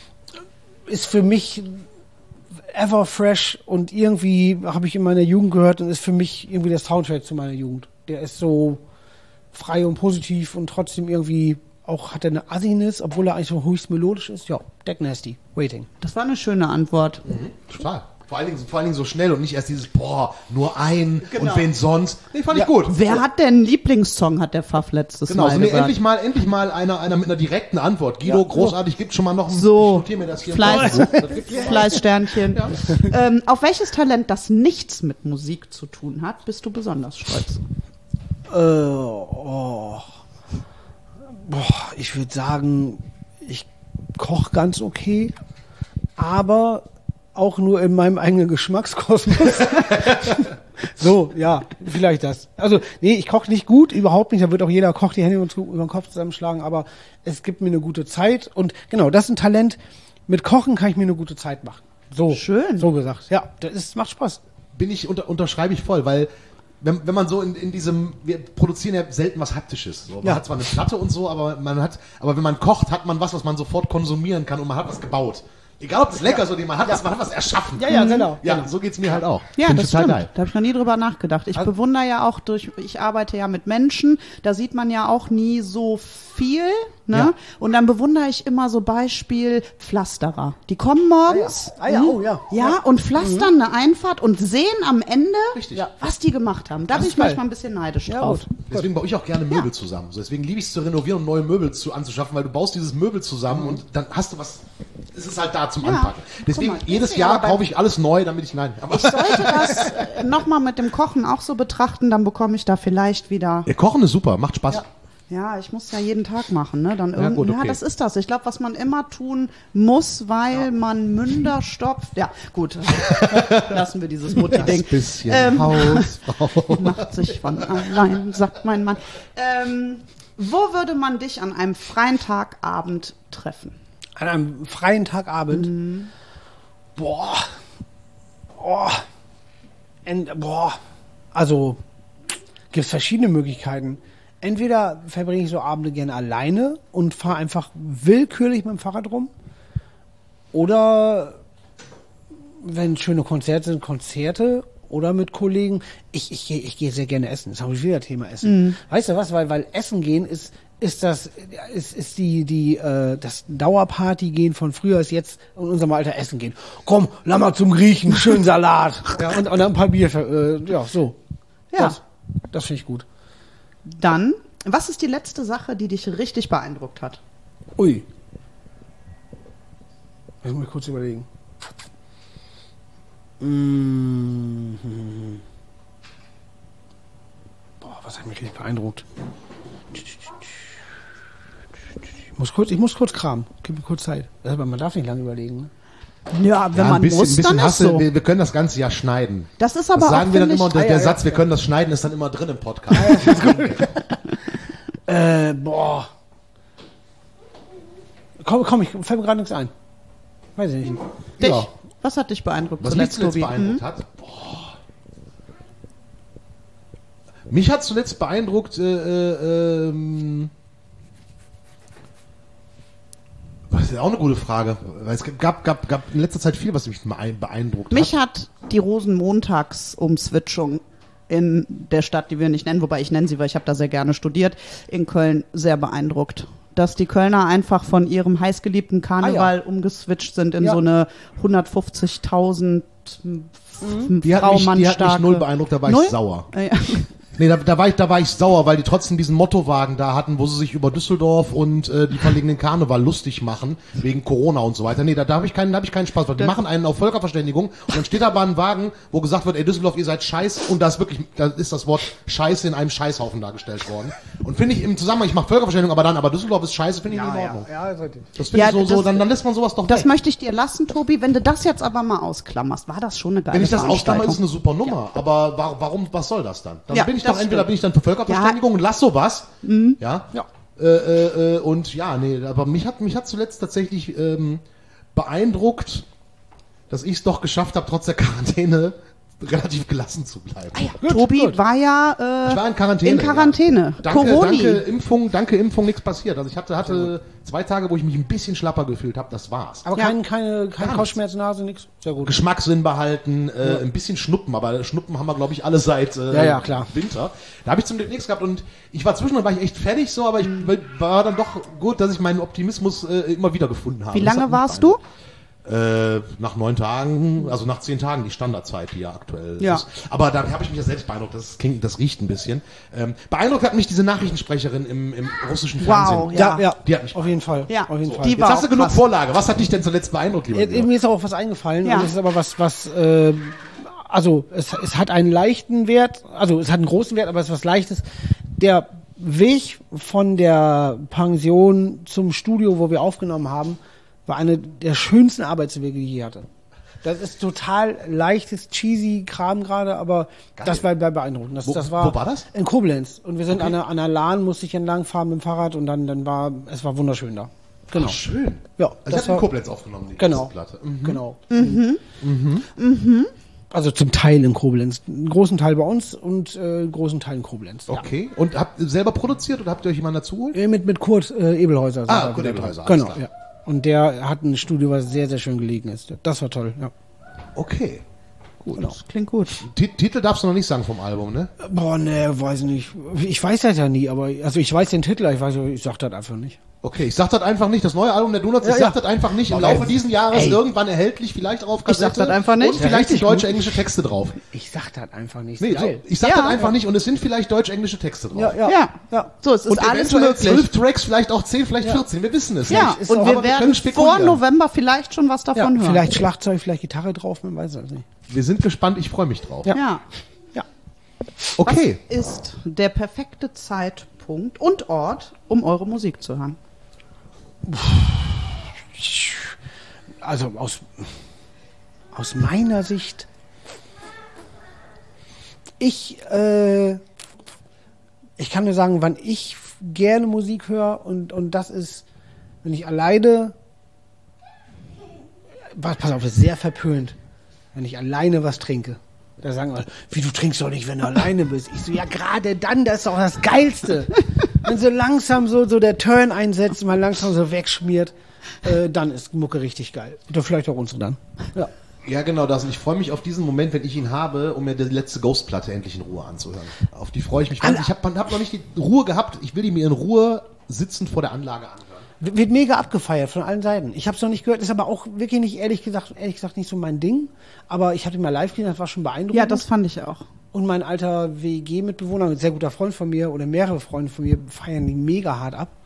Speaker 5: ist für mich ever fresh und irgendwie habe ich in meiner Jugend gehört und ist für mich irgendwie der Soundtrack zu meiner Jugend. Der ist so frei und positiv und trotzdem irgendwie auch hat er eine Assiness, obwohl er eigentlich so höchst melodisch ist. Ja, Deck Nasty Waiting.
Speaker 3: Das war eine schöne Antwort.
Speaker 4: Total. Vor allen, Dingen, vor allen Dingen so schnell und nicht erst dieses, boah, nur ein
Speaker 3: Genau.
Speaker 4: und wen sonst. Nee, fand
Speaker 5: Ja.
Speaker 4: ich gut.
Speaker 3: Wer hat denn einen Lieblingssong, hat der Pfaff letztes
Speaker 4: Genau,
Speaker 3: Mal
Speaker 4: so nee,
Speaker 3: gesagt.
Speaker 4: endlich mal, endlich mal einer, einer mit einer direkten Antwort. Guido,
Speaker 5: Ja.
Speaker 4: großartig, gibt schon mal noch ein,
Speaker 3: So,
Speaker 4: ich notiere mir das hier.
Speaker 3: Fleiß,
Speaker 4: Das gibt's noch.
Speaker 3: Fleißsternchen. Ähm, auf welches Talent, das nichts mit Musik zu tun hat, bist du besonders stolz?
Speaker 5: Äh, oh. Boah, ich würde sagen, ich koche ganz okay, aber auch nur in meinem eigenen Geschmackskosmos. So, ja, vielleicht das. Also, nee, ich koche nicht gut, überhaupt nicht. Da wird auch jeder Koch die Hände über den Kopf zusammenschlagen, aber es gibt mir eine gute Zeit. Und genau, das ist ein Talent. Mit Kochen kann ich mir eine gute Zeit machen. So,
Speaker 3: Schön.
Speaker 5: So gesagt. Ja, das ist, macht Spaß.
Speaker 4: Bin ich, unter, unterschreibe ich voll, weil wenn, wenn man so in, in diesem, wir produzieren ja selten was Haptisches. So. Man
Speaker 5: Ja.
Speaker 4: hat zwar eine Platte und so, aber man hat, aber wenn man kocht, hat man was, was man sofort konsumieren kann und man hat was gebaut. Egal ob es lecker ist oder nicht, man hat was, man hat was erschaffen.
Speaker 5: Ja, ja, genau.
Speaker 4: Ja,
Speaker 5: genau.
Speaker 4: so geht's mir halt auch.
Speaker 3: Ja,
Speaker 4: Find
Speaker 3: das
Speaker 4: ich total
Speaker 3: stimmt.
Speaker 4: geil.
Speaker 3: Da habe ich noch nie drüber nachgedacht. Ich bewundere ja auch durch, ich arbeite ja mit Menschen, da sieht man ja auch nie so viel, ne?
Speaker 4: Ja.
Speaker 3: Und dann bewundere ich immer so Beispiel Pflasterer. Die kommen morgens.
Speaker 5: Ah ja,
Speaker 3: hm,
Speaker 5: oh ja.
Speaker 3: Ja, und pflastern eine Einfahrt und sehen am Ende,
Speaker 4: Richtig.
Speaker 3: ja, was die gemacht haben. Da
Speaker 5: Das
Speaker 3: bin
Speaker 5: ist
Speaker 3: ich
Speaker 5: geil.
Speaker 3: manchmal ein bisschen neidisch
Speaker 5: Ja,
Speaker 3: drauf.
Speaker 5: gut.
Speaker 4: Deswegen baue ich auch gerne Möbel zusammen. So, deswegen liebe ich es zu renovieren und neue Möbel zu, anzuschaffen, weil du baust dieses Möbel zusammen und dann hast du was ist es halt da zum
Speaker 3: Ja,
Speaker 4: Anpacken. Deswegen,
Speaker 3: guck mal,
Speaker 4: jedes
Speaker 3: deswegen
Speaker 4: Jahr
Speaker 3: aber bei-
Speaker 4: kaufe ich alles neu, damit ich, nein. Aber
Speaker 3: Ich sollte das nochmal mit dem Kochen auch so betrachten, dann bekomme ich da vielleicht wieder.
Speaker 4: ja, Kochen ist super, macht Spaß.
Speaker 3: Ja. Ja, ich muss ja jeden Tag machen, ne? Dann
Speaker 4: Ja,
Speaker 3: irgend-
Speaker 4: gut,
Speaker 3: ja,
Speaker 4: okay.
Speaker 3: das ist das. Ich glaube, was man immer tun muss, weil man Münder stopft. Ja, gut. Lassen wir dieses Mutti-Ding.
Speaker 4: Das bisschen
Speaker 3: Ähm,
Speaker 4: Hausfrau.
Speaker 3: Macht sich von allein, sagt mein Mann. Ähm, wo würde man dich an einem freien Tagabend treffen?
Speaker 5: An einem freien Tagabend. Boah. Oh. Ent, boah. Also, gibt es verschiedene Möglichkeiten. Entweder verbringe ich so Abende gerne alleine und fahre einfach willkürlich mit dem Fahrrad rum. Oder wenn schöne Konzerte sind, Konzerte. Oder mit Kollegen. Ich, ich, gehe- ich gehe sehr gerne essen. Das habe ich wieder Thema Essen. Weißt du was? Weil, weil Essen gehen ist, ist das, ist, ist die, die, äh, das Dauerparty gehen von früher ist jetzt in unserem Alter Essen gehen. Komm, lass mal zum Griechen, schön Salat. Ja, und, und dann ein paar Bier, äh, ja, so.
Speaker 3: Ja.
Speaker 5: Das, das finde ich gut.
Speaker 3: Dann, was ist die letzte Sache, die dich richtig beeindruckt hat?
Speaker 5: Ui. Ich muss kurz überlegen. Mhm. Boah, was hat mich richtig beeindruckt? Ich muss kurz, ich muss kurz kramen. Gib mir kurz Zeit. Also, man darf nicht lange überlegen. Ne?
Speaker 3: Ja, wenn
Speaker 4: Ja,
Speaker 3: man
Speaker 4: ein bisschen,
Speaker 3: muss,
Speaker 4: ein bisschen
Speaker 3: dann ist
Speaker 4: Hasse.
Speaker 3: so.
Speaker 4: Wir, wir können das ganze ja schneiden.
Speaker 3: Das ist aber
Speaker 4: Das sagen
Speaker 3: auch,
Speaker 4: wir dann
Speaker 3: finde
Speaker 4: immer,
Speaker 3: ich,
Speaker 4: und der,
Speaker 5: Ah,
Speaker 4: der
Speaker 5: ja,
Speaker 4: Satz,
Speaker 5: ja,
Speaker 4: wir
Speaker 5: ja.
Speaker 4: können das schneiden, ist dann immer drin im Podcast.
Speaker 5: Äh, boah. Komm, komm, ich fällt mir gerade nichts ein. Weiß ich nicht.
Speaker 3: dich.
Speaker 4: Ja.
Speaker 3: Was hat dich beeindruckt
Speaker 4: Was mich
Speaker 3: zuletzt,
Speaker 4: zuletzt
Speaker 3: Tobi?
Speaker 4: beeindruckt hat? Boah. Mich hat zuletzt beeindruckt, äh, äh, ähm, das ist ja auch eine gute Frage. Weil es gab, gab, gab in letzter Zeit viel, was mich beeindruckt
Speaker 3: Mich
Speaker 4: hat.
Speaker 3: hat die Rosenmontagsumswitchung in der Stadt, die wir nicht nennen, wobei ich nenne sie, weil ich habe da sehr gerne studiert, in Köln sehr beeindruckt. Dass die Kölner einfach von ihrem heißgeliebten Karneval umgeswitcht sind in
Speaker 5: Ja.
Speaker 3: so eine hundertfünfzigtausend
Speaker 4: Die hat, mich,
Speaker 3: Fraumann
Speaker 4: die hat mich
Speaker 3: starke.
Speaker 4: null beeindruckt, da war
Speaker 3: Null?
Speaker 4: ich sauer.
Speaker 3: Äh,
Speaker 4: Nee, da, da, war ich, da war ich sauer, weil die trotzdem diesen Mottowagen da hatten, wo sie sich über Düsseldorf und äh, die verlegenen Karneval lustig machen, wegen Corona und so weiter. Nee, da, da habe ich keinen, da hab ich keinen Spaß, weil die machen einen auf Völkerverständigung und dann steht da aber ein Wagen, wo gesagt wird, ey Düsseldorf, ihr seid scheiß, und da ist wirklich, da ist das Wort Scheiße in einem Scheißhaufen dargestellt worden. Und finde ich im Zusammenhang, ich mache Völkerverständigung, aber dann, aber Düsseldorf ist scheiße, finde ich nicht in Ordnung.
Speaker 5: Ja, ist richtig.
Speaker 4: Das finde
Speaker 3: Ja,
Speaker 4: ich so, so,
Speaker 3: das-
Speaker 4: dann, dann lässt man sowas doch
Speaker 3: Das
Speaker 4: weg.
Speaker 3: möchte ich dir lassen, Tobi. Wenn du das jetzt aber mal ausklammerst, war das schon eine geile
Speaker 4: Wenn ich das ausklammer, ist es
Speaker 3: Veranstaltung.
Speaker 4: eine super Nummer. Aber wa- warum, was soll das dann? Dann
Speaker 3: Ja,
Speaker 4: bin ich
Speaker 3: das
Speaker 4: doch entweder
Speaker 3: stimmt.
Speaker 4: bin ich dann für Völkerverständigung und lass sowas. Ja.
Speaker 5: Ja.
Speaker 4: Äh, äh, äh, und ja, nee, aber mich hat mich hat zuletzt tatsächlich ähm, beeindruckt, dass ich es doch geschafft habe, trotz der Quarantäne relativ gelassen zu bleiben.
Speaker 5: Gut,
Speaker 3: Tobi
Speaker 5: gut.
Speaker 3: war ja äh,
Speaker 4: Ich war in Quarantäne.
Speaker 3: in Quarantäne.
Speaker 4: Ja. Danke,
Speaker 3: Coroni.
Speaker 4: danke Impfung, danke Impfung, nichts passiert. Also ich hatte, hatte zwei Tage, wo ich mich ein bisschen schlapper gefühlt habe, das war's.
Speaker 5: Aber
Speaker 3: Ja.
Speaker 5: kein, keine, kein
Speaker 4: Gar
Speaker 5: Kopfschmerz, Nase, nix. Sehr gut.
Speaker 4: Geschmackssinn behalten, äh, ein bisschen Schnuppen, aber Schnuppen haben wir, glaube ich, alle seit äh,
Speaker 5: Ja, ja, klar.
Speaker 4: Winter. Da habe ich zum Glück nichts gehabt und ich war zwischendurch war ich echt fertig so, aber ich war dann doch gut, dass ich meinen Optimismus äh, immer wieder gefunden habe.
Speaker 3: Wie
Speaker 4: Das hat
Speaker 3: lange
Speaker 4: mich
Speaker 3: warst du?
Speaker 4: Äh, nach neun Tagen, also nach zehn Tagen, die Standardzeit, die ja aktuell
Speaker 3: Ja.
Speaker 4: ist. Aber da habe ich mich ja selbst beeindruckt, das, klingt, das riecht ein bisschen. Ähm, beeindruckt hat mich diese Nachrichtensprecherin im, im russischen Fernsehen.
Speaker 3: Wow,
Speaker 5: Ja, ja,
Speaker 4: Die hat mich
Speaker 5: auf jeden Fall.
Speaker 3: Ja.
Speaker 5: Auf jeden
Speaker 3: So,
Speaker 5: Fall.
Speaker 3: die
Speaker 4: Jetzt
Speaker 3: war
Speaker 4: hast du
Speaker 3: auch
Speaker 4: genug
Speaker 3: krass.
Speaker 4: Vorlage. Was hat dich denn zuletzt beeindruckt, lieber
Speaker 5: Jetzt,
Speaker 4: Georg?
Speaker 5: mir ist auch was eingefallen.
Speaker 3: Ja.
Speaker 5: Und das ist aber was, was, äh, also es, es hat einen leichten Wert, also es hat einen großen Wert, aber es ist was Leichtes. Der Weg von der Pension zum Studio, wo wir aufgenommen haben, war eine der schönsten Arbeitswege, die ich je hatte. Das ist total leichtes, cheesy Kram gerade, aber das war war beeindruckend. Das,
Speaker 4: Wo-
Speaker 5: das war,
Speaker 4: wo war das?
Speaker 5: In Koblenz. Und wir sind an, einer, an einer Lahn, musste ich entlang fahren mit dem Fahrrad und dann, dann war, es war wunderschön da. Genau.
Speaker 4: Ach, schön.
Speaker 5: Ja,
Speaker 4: Also
Speaker 5: das
Speaker 4: ich habe in
Speaker 5: war-
Speaker 4: Koblenz aufgenommen, die
Speaker 5: Genau.
Speaker 4: ganze Platte. Mhm.
Speaker 5: Genau. Also zum Teil in Koblenz. Einen großen Teil bei uns und äh, einen großen Teil in Koblenz. Ja.
Speaker 4: Okay. Und habt ihr selber produziert oder habt ihr euch jemanden dazu geholt?
Speaker 5: Äh, Mit, mit Kurt äh, Ebelhäuser. sind
Speaker 4: Ah,
Speaker 5: wir
Speaker 4: Kurt
Speaker 5: wieder
Speaker 4: Ebelhäuser,
Speaker 5: dran.
Speaker 4: alles
Speaker 5: Genau,
Speaker 4: klar.
Speaker 5: ja. Und der hat ein Studio, was sehr, sehr schön gelegen ist. Das war toll, ja.
Speaker 4: Okay. Gut.
Speaker 3: Das klingt gut.
Speaker 4: Ti- Titel darfst du noch nicht sagen vom Album, ne?
Speaker 5: Boah, ne, weiß nicht. Ich weiß das ja nie, aber also ich weiß den Titel, ich weiß, ich sag das einfach nicht.
Speaker 4: Okay, ich sag das einfach nicht. Das neue Album der Donuts, ich
Speaker 5: Ja,
Speaker 4: sag
Speaker 5: ja.
Speaker 4: das einfach nicht. Im Laufe dieses Jahres
Speaker 5: Ey.
Speaker 4: irgendwann erhältlich, vielleicht auch auf Kassette.
Speaker 3: sag das einfach nicht.
Speaker 4: Und vielleicht
Speaker 5: Ja,
Speaker 4: sind
Speaker 5: richtig
Speaker 4: deutsche,
Speaker 5: gut.
Speaker 4: englische Texte drauf.
Speaker 5: Ich sag das einfach nicht.
Speaker 4: Nee, so,
Speaker 5: Geil.
Speaker 4: ich sag
Speaker 3: Ja.
Speaker 4: das einfach nicht und es sind vielleicht deutsch-englische Texte drauf.
Speaker 5: Ja, ja.
Speaker 3: Ja.
Speaker 5: ja.
Speaker 3: So, es ist
Speaker 4: Und
Speaker 3: alles
Speaker 4: eventuell
Speaker 3: möglich.
Speaker 4: zwölf Tracks, vielleicht auch zehn, vielleicht vierzehn. Wir wissen es
Speaker 3: Ja,
Speaker 4: nicht.
Speaker 5: ist
Speaker 3: und
Speaker 5: auch-
Speaker 3: wir
Speaker 4: aber wir können
Speaker 3: werden
Speaker 4: spekulieren.
Speaker 3: vor November vielleicht schon was
Speaker 5: Ja,
Speaker 3: davon hören.
Speaker 5: vielleicht Schlagzeug, vielleicht Gitarre drauf, man weiß es nicht.
Speaker 4: Wir sind gespannt, ich freue mich drauf.
Speaker 5: Ja.
Speaker 3: Ja.
Speaker 5: Ja.
Speaker 4: Okay.
Speaker 3: Was ist der perfekte Zeitpunkt und Ort, um eure Musik zu hören?
Speaker 5: Also aus, aus meiner Sicht, ich, äh, ich kann nur sagen, wann ich gerne Musik höre und, und das ist, wenn ich alleine, was, pass auf, das ist sehr verpönt, wenn ich alleine was trinke. Da sagen alle, wie, du trinkst doch nicht, wenn du alleine bist. Ich so, ja, gerade dann, das ist doch das Geilste. Wenn so langsam so, so der Turn einsetzt, mal langsam so wegschmiert, äh, dann ist Mucke richtig geil. Oder vielleicht auch unsere dann. Ja.
Speaker 4: Ja, genau das. Und ich freue mich auf diesen Moment, wenn ich ihn habe, um mir die letzte Ghost-Platte endlich in Ruhe anzuhören. Auf die freue ich mich. Ich habe hab noch nicht die Ruhe gehabt. Ich will die mir in Ruhe sitzend vor der Anlage anhören.
Speaker 5: Wird mega abgefeiert von allen Seiten. Ich habe es noch nicht gehört, ist aber auch wirklich nicht, ehrlich gesagt, ehrlich gesagt nicht so mein Ding. Aber ich hatte ihn mal live gesehen, das war schon beeindruckend.
Speaker 3: Ja, das fand ich auch.
Speaker 5: Und mein alter W G-Mitbewohner, ein sehr guter Freund von mir oder mehrere Freunde von mir feiern die mega hart ab.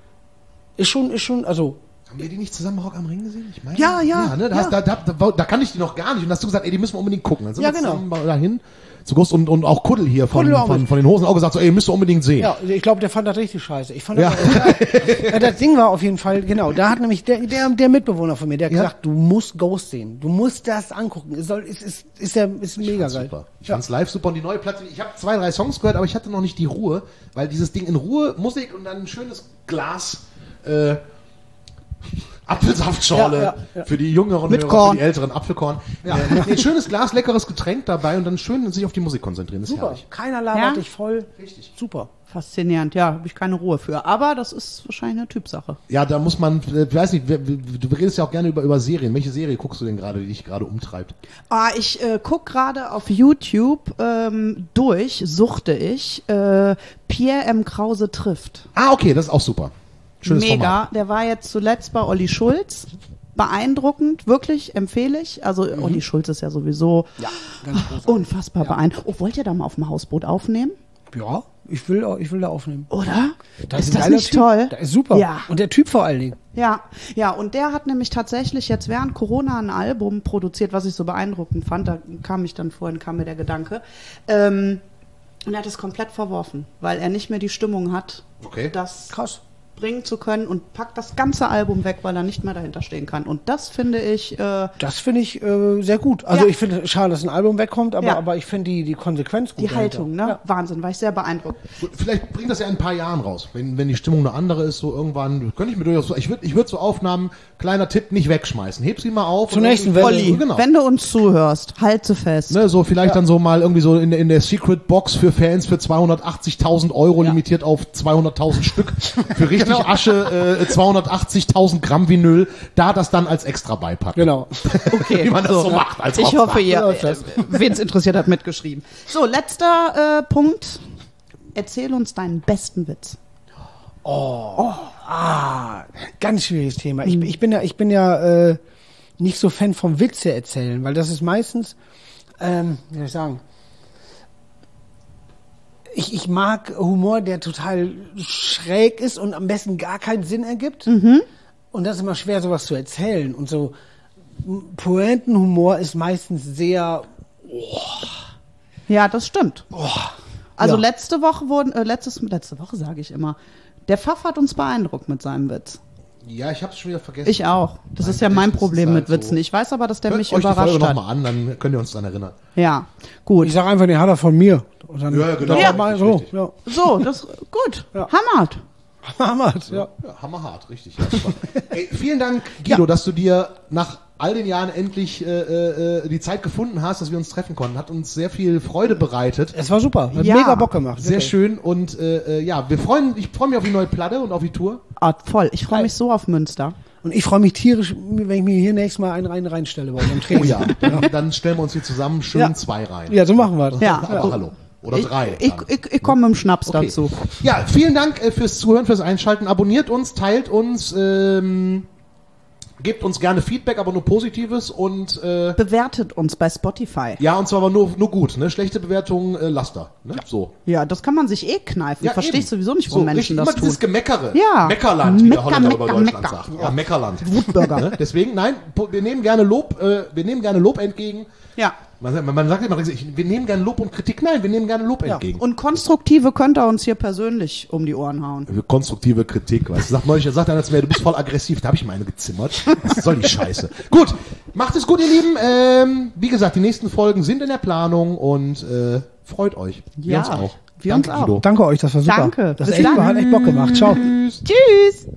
Speaker 5: Ist schon, ist schon, also
Speaker 4: Haben wir die nicht zusammen Rock am Ring gesehen? Ich meine,
Speaker 5: Ja, ja,
Speaker 4: ja, ne? da,
Speaker 5: ja.
Speaker 4: hast- Da, da, da, da kann ich die noch gar nicht. Und hast du gesagt, ey, die müssen wir unbedingt gucken. Dann sind
Speaker 5: Ja,
Speaker 4: wir
Speaker 5: genau.
Speaker 4: zusammen dahin zu Ghost und, und auch Kuddel hier von,
Speaker 5: Kuddel auch
Speaker 4: von,
Speaker 5: mit.
Speaker 4: von den Hosen auch gesagt, so, ey, müsst ihr unbedingt sehen.
Speaker 5: ja, ich glaube, der fand das richtig scheiße. Ich fand
Speaker 4: Ja.
Speaker 5: das, ja, das Ding war auf jeden Fall, genau, da hat nämlich der, der, der Mitbewohner von mir, der hat
Speaker 4: Ja.
Speaker 5: gesagt, du musst Ghost sehen. Du musst das angucken. Es soll, es ist, ist ja, ist mega
Speaker 4: fand's
Speaker 5: geil.
Speaker 4: super. Ich
Speaker 5: Ja.
Speaker 4: fand's live super und die neue Platte, ich habe zwei, drei Songs gehört, aber ich hatte noch nicht die Ruhe, weil dieses Ding in Ruhe, Musik und dann ein schönes Glas äh, Apfelsaftschorle
Speaker 5: Ja, ja, ja.
Speaker 4: für die jüngeren
Speaker 3: Mit
Speaker 4: Hörer,
Speaker 3: Korn.
Speaker 4: für die älteren Apfelkorn. Äh, nee, ein schönes Glas, leckeres Getränk dabei und dann schön sich auf die Musik konzentrieren. Das ist
Speaker 5: Super.
Speaker 4: herrlich.
Speaker 5: Keiner labert
Speaker 3: Ja?
Speaker 5: dich voll. Richtig. Super.
Speaker 3: Faszinierend, ja, habe ich keine Ruhe für. Aber das ist wahrscheinlich eine Typsache.
Speaker 4: Ja, da muss man, äh, ich weiß nicht, wer- du redest ja auch gerne über, über Serien. Welche Serie guckst du denn gerade, die dich gerade umtreibt?
Speaker 3: Ah, ich äh, guck gerade auf YouTube ähm, durch, suchte ich, äh, Pierre M. Krause trifft.
Speaker 4: Ah, okay, das ist auch super. Schönes
Speaker 3: Mega,
Speaker 4: Format.
Speaker 3: der war jetzt zuletzt bei Olli Schulz. Beeindruckend, wirklich, empfehle ich. Also Olli Schulz ist ja sowieso
Speaker 5: Ja, ganz großartig.
Speaker 3: unfassbar beeindruckend. Oh, wollt ihr da mal auf dem Hausboot aufnehmen?
Speaker 5: Ja, ich will, auch- ich will da aufnehmen.
Speaker 3: Oder?
Speaker 5: Das
Speaker 3: ist
Speaker 5: ein
Speaker 3: das
Speaker 5: geiler
Speaker 3: nicht
Speaker 5: Typ.
Speaker 3: toll?
Speaker 5: Das ist super.
Speaker 3: Ja.
Speaker 5: Und der Typ vor allen Dingen.
Speaker 3: Ja, ja, und der hat nämlich tatsächlich jetzt während Corona ein Album produziert, was ich so beeindruckend fand. Da kam ich dann vorhin, kam mir der Gedanke. Ähm, und er hat es komplett verworfen, weil er nicht mehr die Stimmung hat,
Speaker 4: Okay.
Speaker 3: das
Speaker 5: Krass.
Speaker 3: bringen zu können und packt das ganze Album weg, weil er nicht mehr dahinter stehen kann. Und das finde ich, äh,
Speaker 5: Das finde ich äh, sehr gut. Also
Speaker 3: Ja.
Speaker 5: ich finde schade, dass ein Album wegkommt, aber,
Speaker 3: Ja.
Speaker 5: aber ich finde die, die Konsequenz gut.
Speaker 3: die Haltung, ne?
Speaker 5: dahinter.
Speaker 3: Wahnsinn, war ich sehr beeindruckt.
Speaker 4: Gut, vielleicht bringt das ja in ein paar Jahren raus. Wenn, wenn die Stimmung eine andere ist, so irgendwann, könnte ich mir durchaus, ich würde ich würd so Aufnahmen, kleiner Tipp, nicht wegschmeißen. Heb sie mal auf.
Speaker 5: Zur
Speaker 4: und
Speaker 5: nächsten
Speaker 4: irgendwie-
Speaker 5: Welle.
Speaker 3: Olli,
Speaker 4: Genau.
Speaker 3: wenn du uns zuhörst, halte fest.
Speaker 4: Ne, so vielleicht dann so mal irgendwie so in, der- in der Secret Box für Fans für zweihundertachtzigtausend Euro limitiert auf zweihunderttausend Stück. Für richtig
Speaker 5: Genau.
Speaker 4: Asche äh, zweihundertachtzigtausend Gramm Vinyl. Da das dann als extra beipacken.
Speaker 5: Genau.
Speaker 3: Okay,
Speaker 4: Wie man das so macht als
Speaker 3: ich
Speaker 4: Rockstar.
Speaker 3: hoffe, ihr,
Speaker 5: läuft
Speaker 3: äh,
Speaker 5: das.
Speaker 3: wen es interessiert hat, mitgeschrieben. So, letzter äh, Punkt. Erzähl uns deinen besten Witz.
Speaker 5: Ah, ganz schwieriges Thema. Ich, ich bin ja, ich bin ja äh, nicht so Fan vom Witze erzählen, weil das ist meistens, ähm, wie soll ich sagen, ich, ich mag Humor, der total schräg ist und am besten gar keinen Sinn ergibt. Und das ist immer schwer, sowas zu erzählen. Und so m- Pointenhumor ist meistens sehr,
Speaker 3: Ja, das stimmt. also
Speaker 5: ja.
Speaker 3: letzte Woche wurden, äh, letztes, letzte Woche sage ich immer, der Pfaff hat uns beeindruckt mit seinem Witz.
Speaker 4: Ja, ich hab's schon wieder vergessen.
Speaker 3: Ich auch. Das
Speaker 4: Nein,
Speaker 3: ist ja mein
Speaker 4: das ist
Speaker 3: Problem
Speaker 4: halt
Speaker 3: mit Witzen.
Speaker 4: so.
Speaker 3: Ich weiß aber, dass der
Speaker 4: Hört
Speaker 3: mich
Speaker 4: euch die Folge
Speaker 3: überrascht hat.
Speaker 4: nochmal an, dann könnt ihr uns dran erinnern.
Speaker 3: Ja, gut.
Speaker 5: ich sage einfach, den hat er von mir. Und dann,
Speaker 4: Ja, genau.
Speaker 5: dann
Speaker 3: Ja.
Speaker 5: mal so,
Speaker 4: Richtig.
Speaker 5: ja.
Speaker 3: So, das gut.
Speaker 5: Ja.
Speaker 3: Hammert.
Speaker 5: Hammer's, ja.
Speaker 4: Ja, hammerhart, richtig. Ja, super. Ey, vielen Dank, Guido, dass du dir nach all den Jahren endlich äh, äh, die Zeit gefunden hast, dass wir uns treffen konnten. Hat uns sehr viel Freude bereitet.
Speaker 5: Es war super. Hat
Speaker 3: Ja.
Speaker 5: mega Bock gemacht.
Speaker 4: Sehr
Speaker 5: wirklich.
Speaker 4: schön und äh, äh, ja, wir freuen, ich freue mich auf die neue Platte und auf die Tour.
Speaker 3: Ah, voll. Ich freue mich so auf Münster.
Speaker 5: Und ich freue mich tierisch, wenn ich mir hier nächstes Mal einen rein reinstelle bei unserem
Speaker 4: Oh
Speaker 5: Training.
Speaker 4: ja, dann, dann stellen wir uns hier zusammen schön
Speaker 5: Ja.
Speaker 4: zwei rein.
Speaker 5: Ja, so machen wir das.
Speaker 3: Ja.
Speaker 4: Aber hallo. Oder drei.
Speaker 3: Ich, ich, ich, ich komme mit dem Schnaps
Speaker 4: Okay.
Speaker 3: dazu.
Speaker 4: Ja, vielen Dank äh, fürs Zuhören, fürs Einschalten. Abonniert uns, teilt uns, ähm, gebt uns gerne Feedback, aber nur Positives und äh,
Speaker 3: Bewertet uns bei Spotify.
Speaker 4: ja, und zwar aber nur, nur gut, ne? Schlechte Bewertungen, äh, Laster, ne? So.
Speaker 3: Ja, das kann man sich eh kneifen.
Speaker 4: Ja,
Speaker 3: Verstehe ich
Speaker 4: eben.
Speaker 3: sowieso nicht, warum
Speaker 4: so,
Speaker 3: Menschen
Speaker 4: richtig,
Speaker 3: das
Speaker 4: immer
Speaker 3: tun.
Speaker 4: dieses Gemeckere.
Speaker 3: Ja.
Speaker 4: Meckerland, wie
Speaker 3: Mecker,
Speaker 4: der Holländer
Speaker 3: Mecker,
Speaker 4: über Deutschland
Speaker 3: Mecker.
Speaker 4: sagt. Ja, Meckerland.
Speaker 3: Wutbürger.
Speaker 4: Ne? Deswegen, nein, po- wir nehmen gerne Lob, äh, wir nehmen gerne Lob entgegen.
Speaker 3: Ja.
Speaker 4: Man, sagt- man sagt immer, wir nehmen gerne Lob und Kritik. Nein, wir nehmen gerne Lob
Speaker 3: ja.
Speaker 4: entgegen.
Speaker 3: Und konstruktive könnt ihr uns hier persönlich um die Ohren hauen.
Speaker 4: Konstruktive Kritik, weißt du, sagt neulich, er sagt einer zu mir, du bist voll aggressiv, da habe ich mir eine gezimmert. Was soll die Scheiße? Gut, macht es gut, ihr Lieben. Ähm, wie gesagt, die nächsten Folgen sind in der Planung und äh, freut euch. Wir
Speaker 3: Ja,
Speaker 4: uns auch.
Speaker 3: wir
Speaker 4: Danke,
Speaker 3: uns auch.
Speaker 4: Guido.
Speaker 5: Danke euch, das war super.
Speaker 3: Danke.
Speaker 5: Das
Speaker 3: Bis
Speaker 5: echt,
Speaker 3: dann.
Speaker 5: hat echt Bock gemacht. Ciao.
Speaker 3: Tschüss.